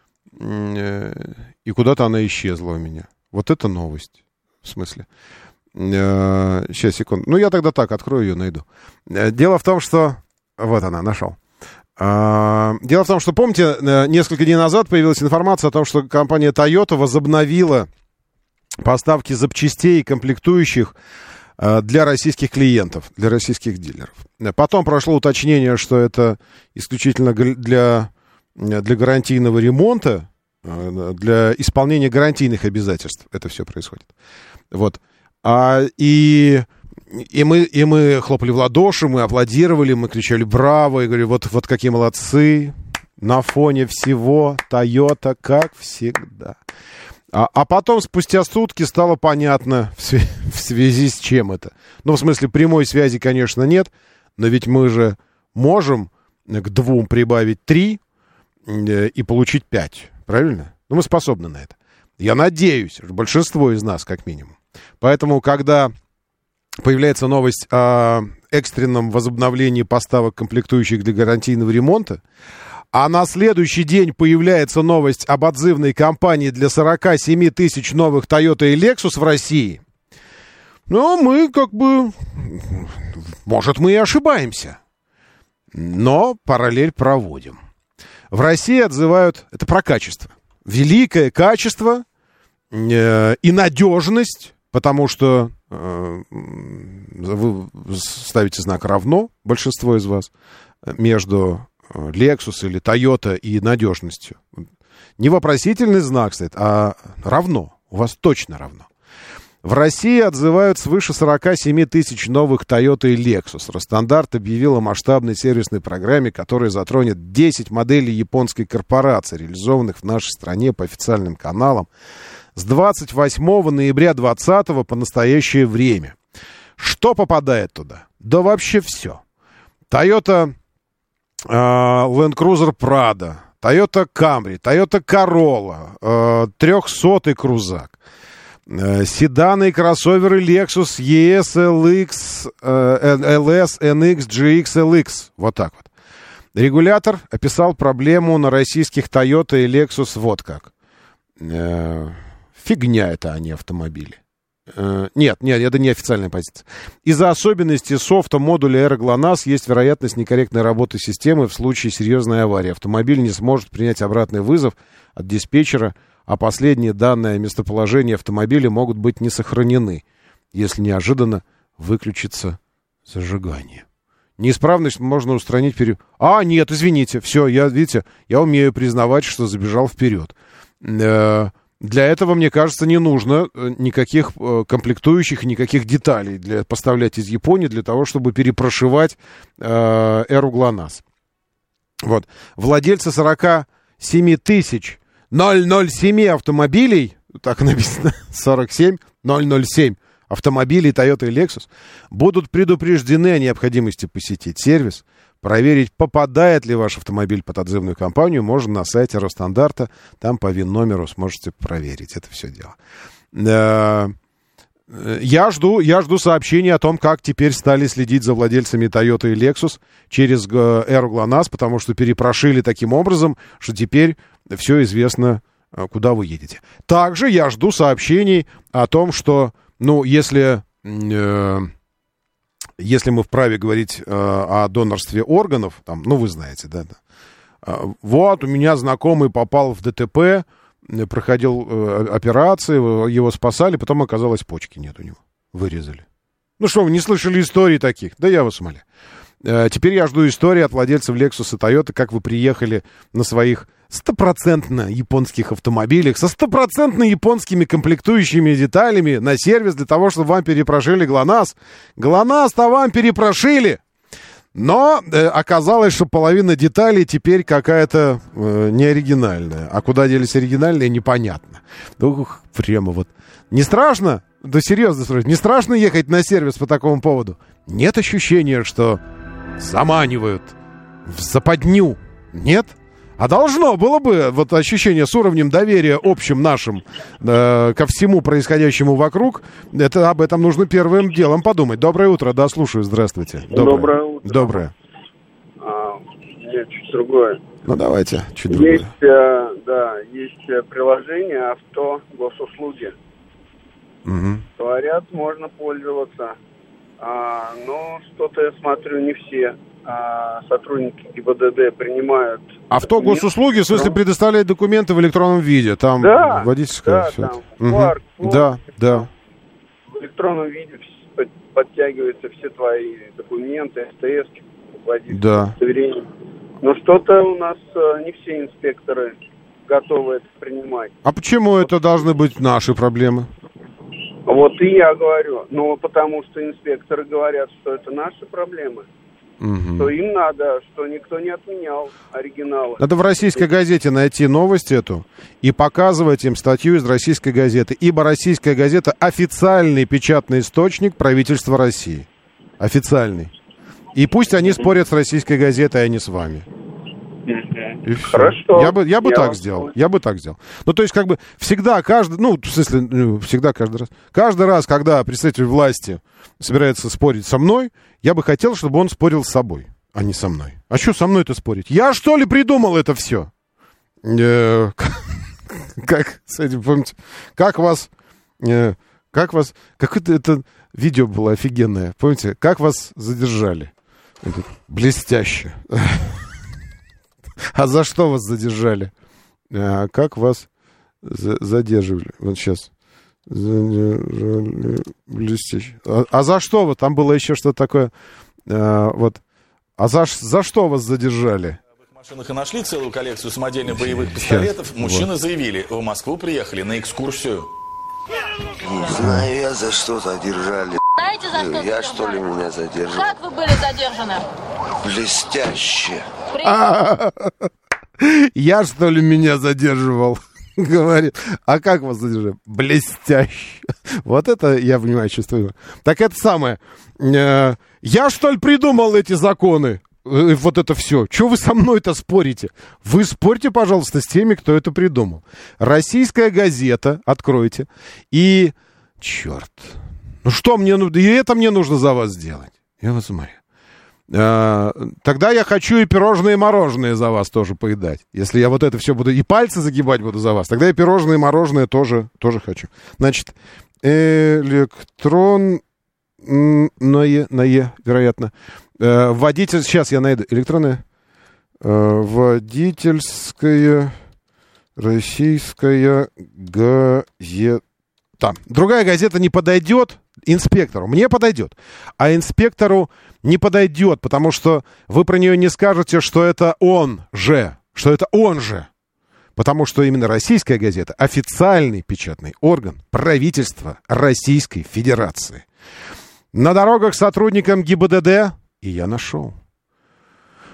куда-то она исчезла у меня. Вот это новость. В смысле? Сейчас, секунду. Я тогда так открою ее, найду. Дело в том, что... Вот она, нашел. Дело в том, что, помните, несколько дней назад появилась информация о том, что компания Toyota возобновила поставки запчастей и комплектующих для российских клиентов, для российских дилеров. Потом прошло уточнение, что это исключительно для гарантийного ремонта, для исполнения гарантийных обязательств это все происходит. Вот. И мы хлопали в ладоши, мы аплодировали, мы кричали «Браво!» и говорили, вот какие молодцы, на фоне всего Toyota, как всегда. А потом, спустя сутки, стало понятно, в связи с чем это. В смысле, прямой связи, конечно, нет, но ведь мы же можем к 2 прибавить 3 и получить 5, правильно? Мы способны на это. Я надеюсь, большинство из нас, как минимум. Поэтому, когда появляется новость о экстренном возобновлении поставок комплектующих для гарантийного ремонта, а на следующий день появляется новость об отзывной кампании для 47 тысяч новых Toyota и Lexus в России, мы может, мы и ошибаемся, но параллель проводим. В России отзывают, это про качество, великое качество и надежность, потому что вы ставите знак «равно», большинство из вас, между Lexus или Toyota и надежностью. Не вопросительный знак стоит, а равно. У вас точно равно. В России отзывают свыше 47 тысяч новых Toyota и Lexus. Росстандарт объявил о масштабной сервисной программе, которая затронет 10 моделей японской корпорации, реализованных в нашей стране по официальным каналам с 28 ноября 2020 по настоящее время. Что попадает туда? Да вообще все. Toyota Land Cruiser Prado, Toyota Camry, Toyota Corolla, 300-й крузак, седаны и кроссоверы Lexus ES, LX, LS, NX, GX, LX. Вот так вот. Регулятор описал проблему на российских Toyota и Lexus вот как. Фигня это, а не автомобили. Нет, это не официальная позиция. Из-за особенностей софта модуля Aero GLONASS есть вероятность некорректной работы системы в случае серьезной аварии. Автомобиль не сможет принять обратный вызов от диспетчера, а последние данные о местоположении автомобиля могут быть не сохранены, если неожиданно выключится зажигание. Неисправность можно устранить нет, извините, все, я умею признавать, что забежал вперед. Для этого, мне кажется, не нужно никаких комплектующих, никаких деталей поставлять из Японии для того, чтобы перепрошивать Aero GLONASS. Вот. Владельцы 47 тысяч 007 автомобилей, так написано, 47 007 автомобилей Toyota и Lexus, будут предупреждены о необходимости посетить сервис, проверить, попадает ли ваш автомобиль под отзывную компанию, можно на сайте Росстандарта, там по ВИН-номеру сможете проверить это все дело. Я жду сообщения о том, как теперь стали следить за владельцами Toyota и Lexus через эру ГЛОНАСС, потому что перепрошили таким образом, что теперь все известно, куда вы едете. Также я жду сообщений о том, что, если мы вправе говорить о донорстве органов, там, вы знаете, да. Вот, у меня знакомый попал в ДТП, проходил операции, его спасали, потом оказалось, почки нет у него. Вырезали. Что, вы не слышали историй таких? Да я вас умоляю. Теперь я жду истории от владельцев Lexus и Toyota, как вы приехали на своих 100% японских автомобилях со 100% японскими комплектующими деталями на сервис для того, чтобы вам перепрошили ГЛОНАСС. ГЛОНАСС-то вам перепрошили! Но оказалось, что половина деталей теперь какая-то неоригинальная. А куда делись оригинальные, непонятно. Прямо Не страшно? Да серьезно, не страшно ехать на сервис по такому поводу? Нет ощущения, что заманивают в западню? Нет? А должно было бы ощущение с уровнем доверия общим нашим ко всему происходящему вокруг. Об этом нужно первым делом подумать. Доброе утро, да, слушаю, здравствуйте. Доброе утро. Доброе. Нет, чуть другое. Давайте, чуть другое. Есть приложение «Авто Госуслуги». Угу. Говорят, можно пользоваться. Но что-то я смотрю, не все сотрудники ГИБДД принимают. Авто Госуслуги, в смысле, предоставляют документы в электронном виде. Там водительское. Да, там парк. Да. В электронном виде подтягиваются все твои документы, СТС, водительское удостоверение. Но что-то у нас не все инспекторы готовы это принимать. А почему это должны быть наши проблемы? Вот и я говорю. Потому что инспекторы говорят, что это наши проблемы. Что им надо, что никто не отменял оригиналы. Надо в «Российской газете» найти новость эту и показывать им статью из «Российской газеты». Ибо «Российская газета» — официальный печатный источник правительства России. Официальный. И пусть они спорят с «Российской газетой», а не с вами. И все. Хорошо. Я бы так сделал. То есть, всегда, каждый раз, когда представитель власти собирается спорить со мной, я бы хотел, чтобы он спорил с собой, а не со мной. А что со мной-то спорить? Я, что ли, придумал это все? Помните, какое-то это видео было офигенное. Помните, как вас задержали? Блестяще. А за что вас задержали? Как вас задерживали? Вот сейчас. Задержали. Блестяще. А за что? Там было еще что-то такое. А за что вас задержали? В машинах и нашли целую коллекцию самодельных боевых пистолетов. Мужчины заявили, в Москву приехали на экскурсию. Не знаю я, за что задержали. Знаете, за что я, что ли, меня задержал? Как вы были задержаны? Блестяще. Я, что ли, меня задерживал? Говорит. А как вас задержали? Блестяще. Вот это, я понимаю, чувствую. Так это самое. Я, что ли, придумал эти законы? Вот это все. Чего вы со мной-то спорите? Вы спорьте, пожалуйста, с теми, кто это придумал. «Российская газета», откройте. И, черт, что мне нужно? И это мне нужно за вас сделать. Я вас умоляю. Тогда я хочу и пирожные, и мороженое за вас тоже поедать. Если я вот это все буду, и пальцы загибать буду за вас, тогда я пирожные и мороженое тоже хочу. Значит, электронное, вероятно. Водитель, сейчас я найду. Электронная. Водительская российская газета. Другая газета не подойдет инспектору. Мне подойдет. А инспектору не подойдет, потому что вы про нее не скажете, что это он же. Потому что именно «Российская газета» — официальный печатный орган правительства Российской Федерации. На дорогах сотрудникам ГИБДД, и я нашел.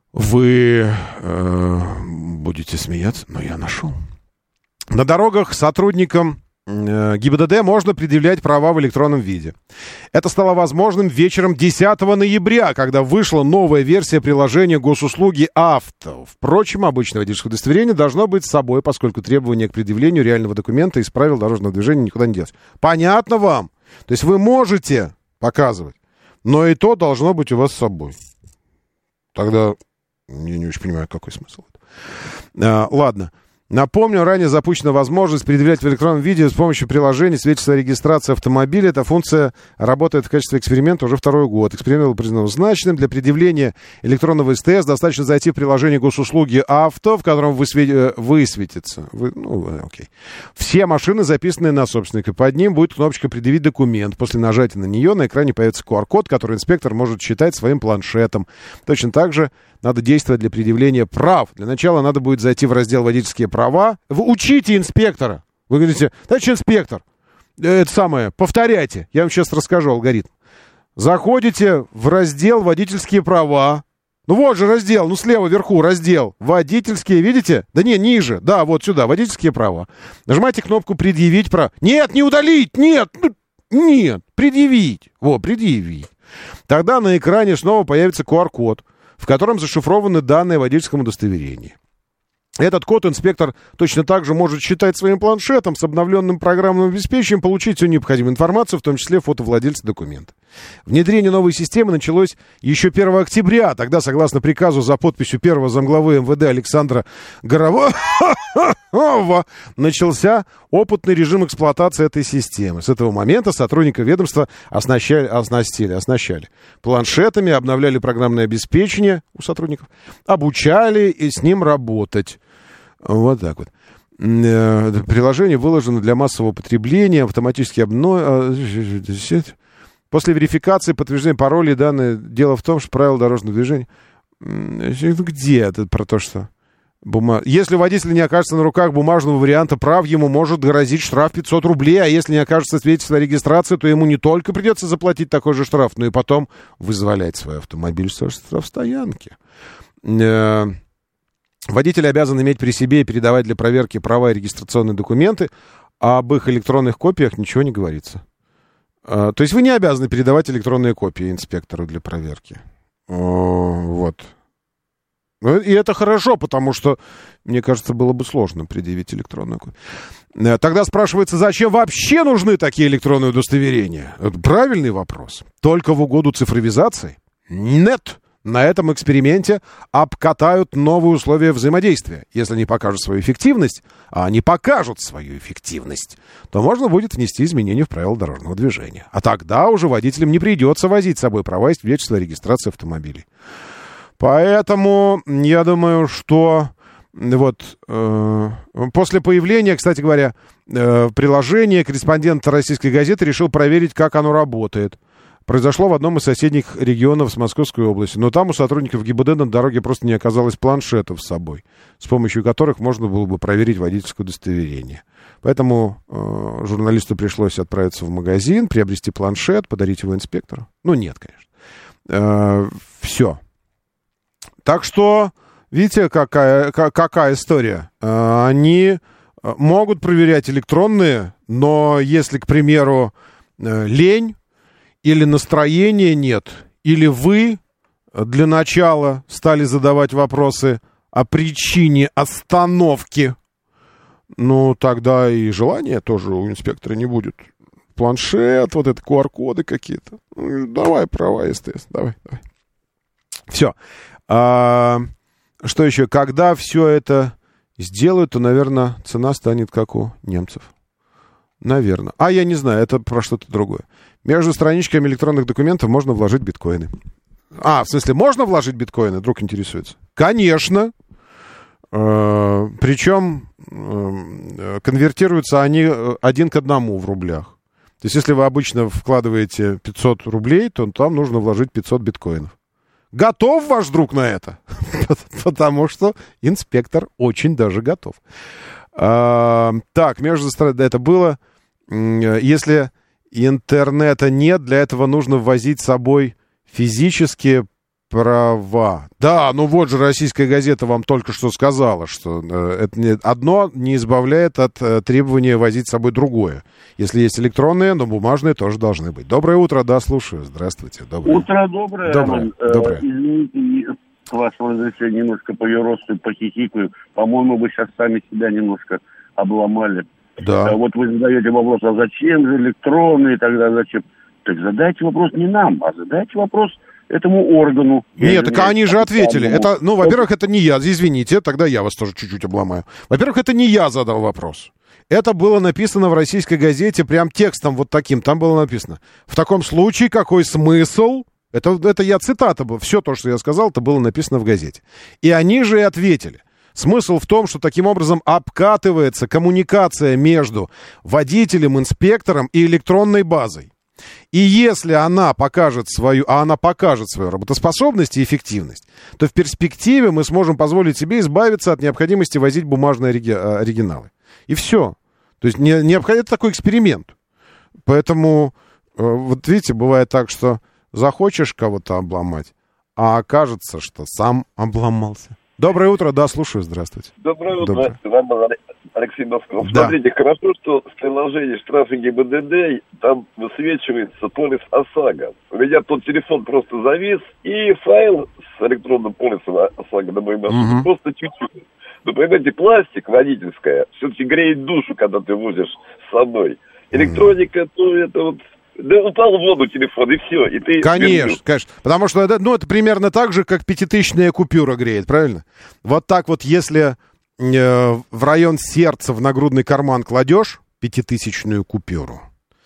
Вы будете смеяться, но я нашел. На дорогах сотрудникам ГИБДД можно предъявлять права в электронном виде. Это стало возможным вечером 10 ноября, когда вышла новая версия приложения госуслуги «Авто». Впрочем, обычное водительское удостоверение должно быть с собой, поскольку требования к предъявлению реального документа из правил дорожного движения никуда не делать. Понятно вам? То есть вы можете показывать, но и то должно быть у вас с собой. Тогда я не очень понимаю, какой смысл это. Ладно. Напомню, ранее запущена возможность предъявлять в электронном виде с помощью приложения свидетельства о регистрации автомобиля. Эта функция работает в качестве эксперимента уже второй год. Эксперимент был признан удачным. Для предъявления электронного СТС достаточно зайти в приложение госуслуги «Авто», в котором высветится. Все машины, записанные на собственника. Под ним будет кнопочка «Предъявить документ». После нажатия на нее на экране появится QR-код, который инспектор может читать своим планшетом. Точно так же надо действовать для предъявления прав. Для начала надо будет зайти в раздел «Водительские права». Вы учите инспектора. Вы говорите: товарищ инспектор, это самое, повторяйте. Я вам сейчас расскажу алгоритм. Заходите в раздел «Водительские права». Ну вот же раздел, слева вверху раздел «Водительские», видите? Да не, ниже. Да, вот сюда, «Водительские права». Нажимаете кнопку «Предъявить права». Нет, не удалить, нет, предъявить. Предъявить. Тогда на экране снова появится QR-код, в котором зашифрованы данные о водительском удостоверении. Этот код инспектор точно так же может считать своим планшетом с обновленным программным обеспечением, получить всю необходимую информацию, в том числе фото владельца документа. Внедрение новой системы началось еще 1 октября. Тогда, согласно приказу за подписью первого замглавы МВД Александра Горового, начался опытный режим эксплуатации этой системы. С этого момента сотрудника ведомства оснащали планшетами, обновляли программное обеспечение у сотрудников, обучали и с ним работать. Вот так вот. Приложение выложено для массового потребления, автоматически после верификации, подтверждения паролей, данные. Дело в том, что правила дорожного движения... Где это про то, что... Если водитель не окажется на руках бумажного варианта прав, ему может грозить штраф 500 рублей, а если не окажется свидетельство о регистрации, то ему не только придется заплатить такой же штраф, но и потом вызволять свой автомобиль с штрафстоянки. Водитель обязан иметь при себе и передавать для проверки права и регистрационные документы, а об их электронных копиях ничего не говорится. То есть вы не обязаны передавать электронные копии инспектору для проверки. Вот. И это хорошо, потому что, мне кажется, было бы сложно предъявить электронную копию. Тогда спрашивается, зачем вообще нужны такие электронные удостоверения? Это правильный вопрос. Только в угоду цифровизации? Нет. На этом эксперименте обкатают новые условия взаимодействия. Если они покажут свою эффективность, а они покажут свою эффективность, то можно будет внести изменения в правила дорожного движения. А тогда уже водителям не придется возить с собой права и свидетельства о регистрации автомобилей. Поэтому я думаю, что после появления, кстати говоря, приложения, корреспондент «Российской газеты» решил проверить, как оно работает. Произошло в одном из соседних регионов с Московской области. Но там у сотрудников ГИБДД на дороге просто не оказалось планшетов с собой, с помощью которых можно было бы проверить водительское удостоверение. Поэтому журналисту пришлось отправиться в магазин, приобрести планшет, подарить его инспектору. Нет, конечно. Все. Так что, видите, какая история. Они могут проверять электронные, но если, к примеру, лень, или настроения нет, или вы для начала стали задавать вопросы о причине остановки, тогда и желания тоже у инспектора не будет. Планшет, это QR-коды какие-то. Давай права СТС, давай. Все. Что еще? Когда все это сделают, то, наверное, цена станет как у немцев. Наверное. Я не знаю, это про что-то другое. Между страничками электронных документов можно вложить биткоины. В смысле, можно вложить биткоины? Вдруг интересуется. Конечно. Причем конвертируются они 1 к 1 в рублях. То есть, если вы обычно вкладываете 500 рублей, то там нужно вложить 500 биткоинов. Готов ваш друг на это? Потому что инспектор очень даже готов. Так, это было... Если интернета нет, для этого нужно ввозить с собой физически права. Да, ну вот же российская газета вам только что сказала, что это одно не избавляет от требования возить с собой другое. Если есть электронные, но бумажные тоже должны быть. Доброе утро, да, слушаю. Здравствуйте. Утро доброе. Доброе. Извините, с вашего разрешения немножко по-юродски похихикаю. По-моему, вы сейчас сами себя немножко обломали. Да. Вот вы задаете вопрос, а зачем же электронные, тогда зачем? Так задайте вопрос не нам, а задайте вопрос этому органу. Нет, так они же ответили. Это, ну, во-первых, это не я, извините, тогда я вас тоже чуть-чуть обломаю. Во-первых, это не я задал вопрос. Это было написано в российской газете прям текстом вот таким. Там было написано: в таком случае какой смысл? Это я цитата была. Все то, что я сказал, это было написано в газете. И они же и ответили. Смысл в том, что таким образом обкатывается коммуникация между водителем, инспектором и электронной базой. И если она покажет свою работоспособность и эффективность, то в перспективе мы сможем позволить себе избавиться от необходимости возить бумажные оригиналы. И все. То есть необходим такой эксперимент. Поэтому, вот видите, бывает так, что захочешь кого-то обломать, а окажется, что сам обломался. Доброе утро, да, слушаю, здравствуйте. Доброе утро, Алексей Москва. Да. Смотрите, хорошо, что в приложении штрафы ГИБДД там высвечивается полис ОСАГО. У меня тот телефон просто завис, и файл с электронным полисом ОСАГО на моей машине просто чуть-чуть. Но, понимаете, пластик водительская все-таки греет душу, когда ты возишь с собой. Электроника, то это вот... Да упал в воду телефон, и все. И ты конечно. Потому что это примерно так же, как 5000-я купюра греет, правильно? Вот так вот, если в район сердца в нагрудный карман кладешь 5000-ю купюру,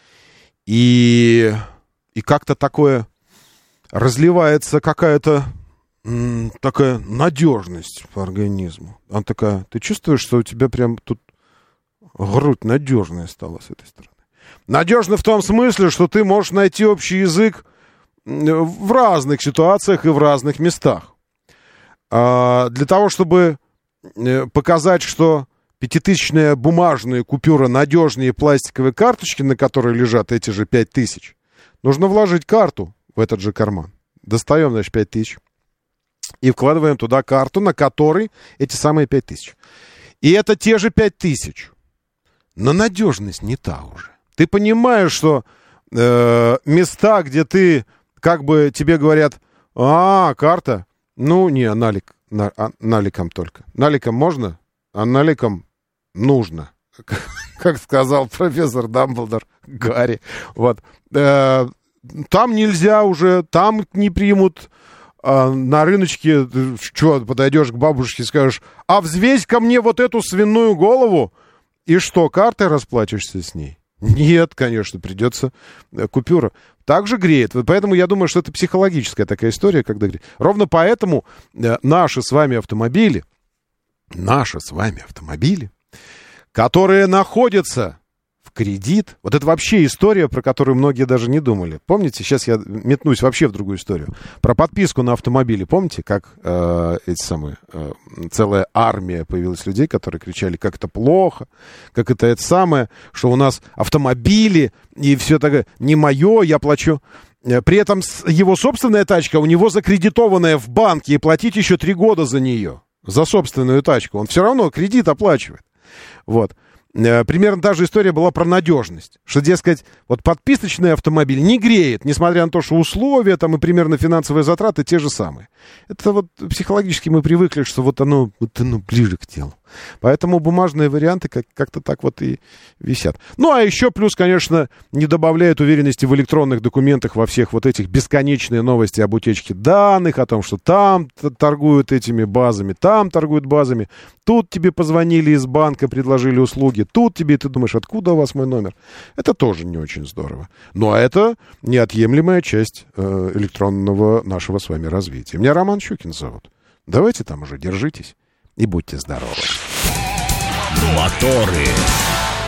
и как-то такое разливается какая-то такая надежность по организму. Она такая, ты чувствуешь, что у тебя прям тут грудь надежная стала с этой стороны. Надежно в том смысле, что ты можешь найти общий язык в разных ситуациях и в разных местах. Для того, чтобы показать, что 5000-я бумажная купюра надежнее пластиковой карточки, на которой лежат эти же 5000, нужно вложить карту в этот же карман. Достаем, значит, 5000 и вкладываем туда карту, на которой эти самые 5000. И это те же 5000. Но надежность не та уже. Ты понимаешь, что места, где ты, как бы тебе говорят, карта, ну, не, наликом только. Наликом можно, а наликом нужно. Как сказал профессор Дамблдор Гарри. Вот. Там нельзя уже, там не примут. На рыночке, что, подойдешь к бабушке и скажешь, а взвесь ко мне вот эту свиную голову, и что, картой расплачешься с ней? Нет, конечно, придется купюра. Также греет. Поэтому я думаю, что это психологическая такая история, когда греет. Ровно поэтому наши с вами автомобили, которые находятся в кредит, вот это вообще история, про которую многие даже не думали. Помните, сейчас я метнусь вообще в другую историю. Про подписку на автомобили. Помните, как целая армия появилась людей, которые кричали, как это плохо, как это самое, что у нас автомобили, и все такое, не мое, я плачу. При этом его собственная тачка у него закредитованная в банке, и платить еще 3 года за нее, за собственную тачку. Он все равно кредит оплачивает. Вот. Примерно та же история была про надежность. Что, дескать, вот подписочный автомобиль не греет, несмотря на то, что условия там и примерно финансовые затраты те же самые. Это вот психологически мы привыкли, что вот оно ближе к телу. Поэтому бумажные варианты как-то так вот и висят. Ну, а еще плюс, конечно, не добавляет уверенности в электронных документах во всех вот этих бесконечные новости об утечке данных, о том, что там торгуют этими базами, там торгуют базами, тут тебе позвонили из банка, предложили услуги, тут тебе, ты думаешь, откуда у вас мой номер? Это тоже не очень здорово. Ну, а это неотъемлемая часть электронного нашего с вами развития. Меня Роман Щукин зовут. Давайте там уже держитесь и будьте здоровы. Моторы.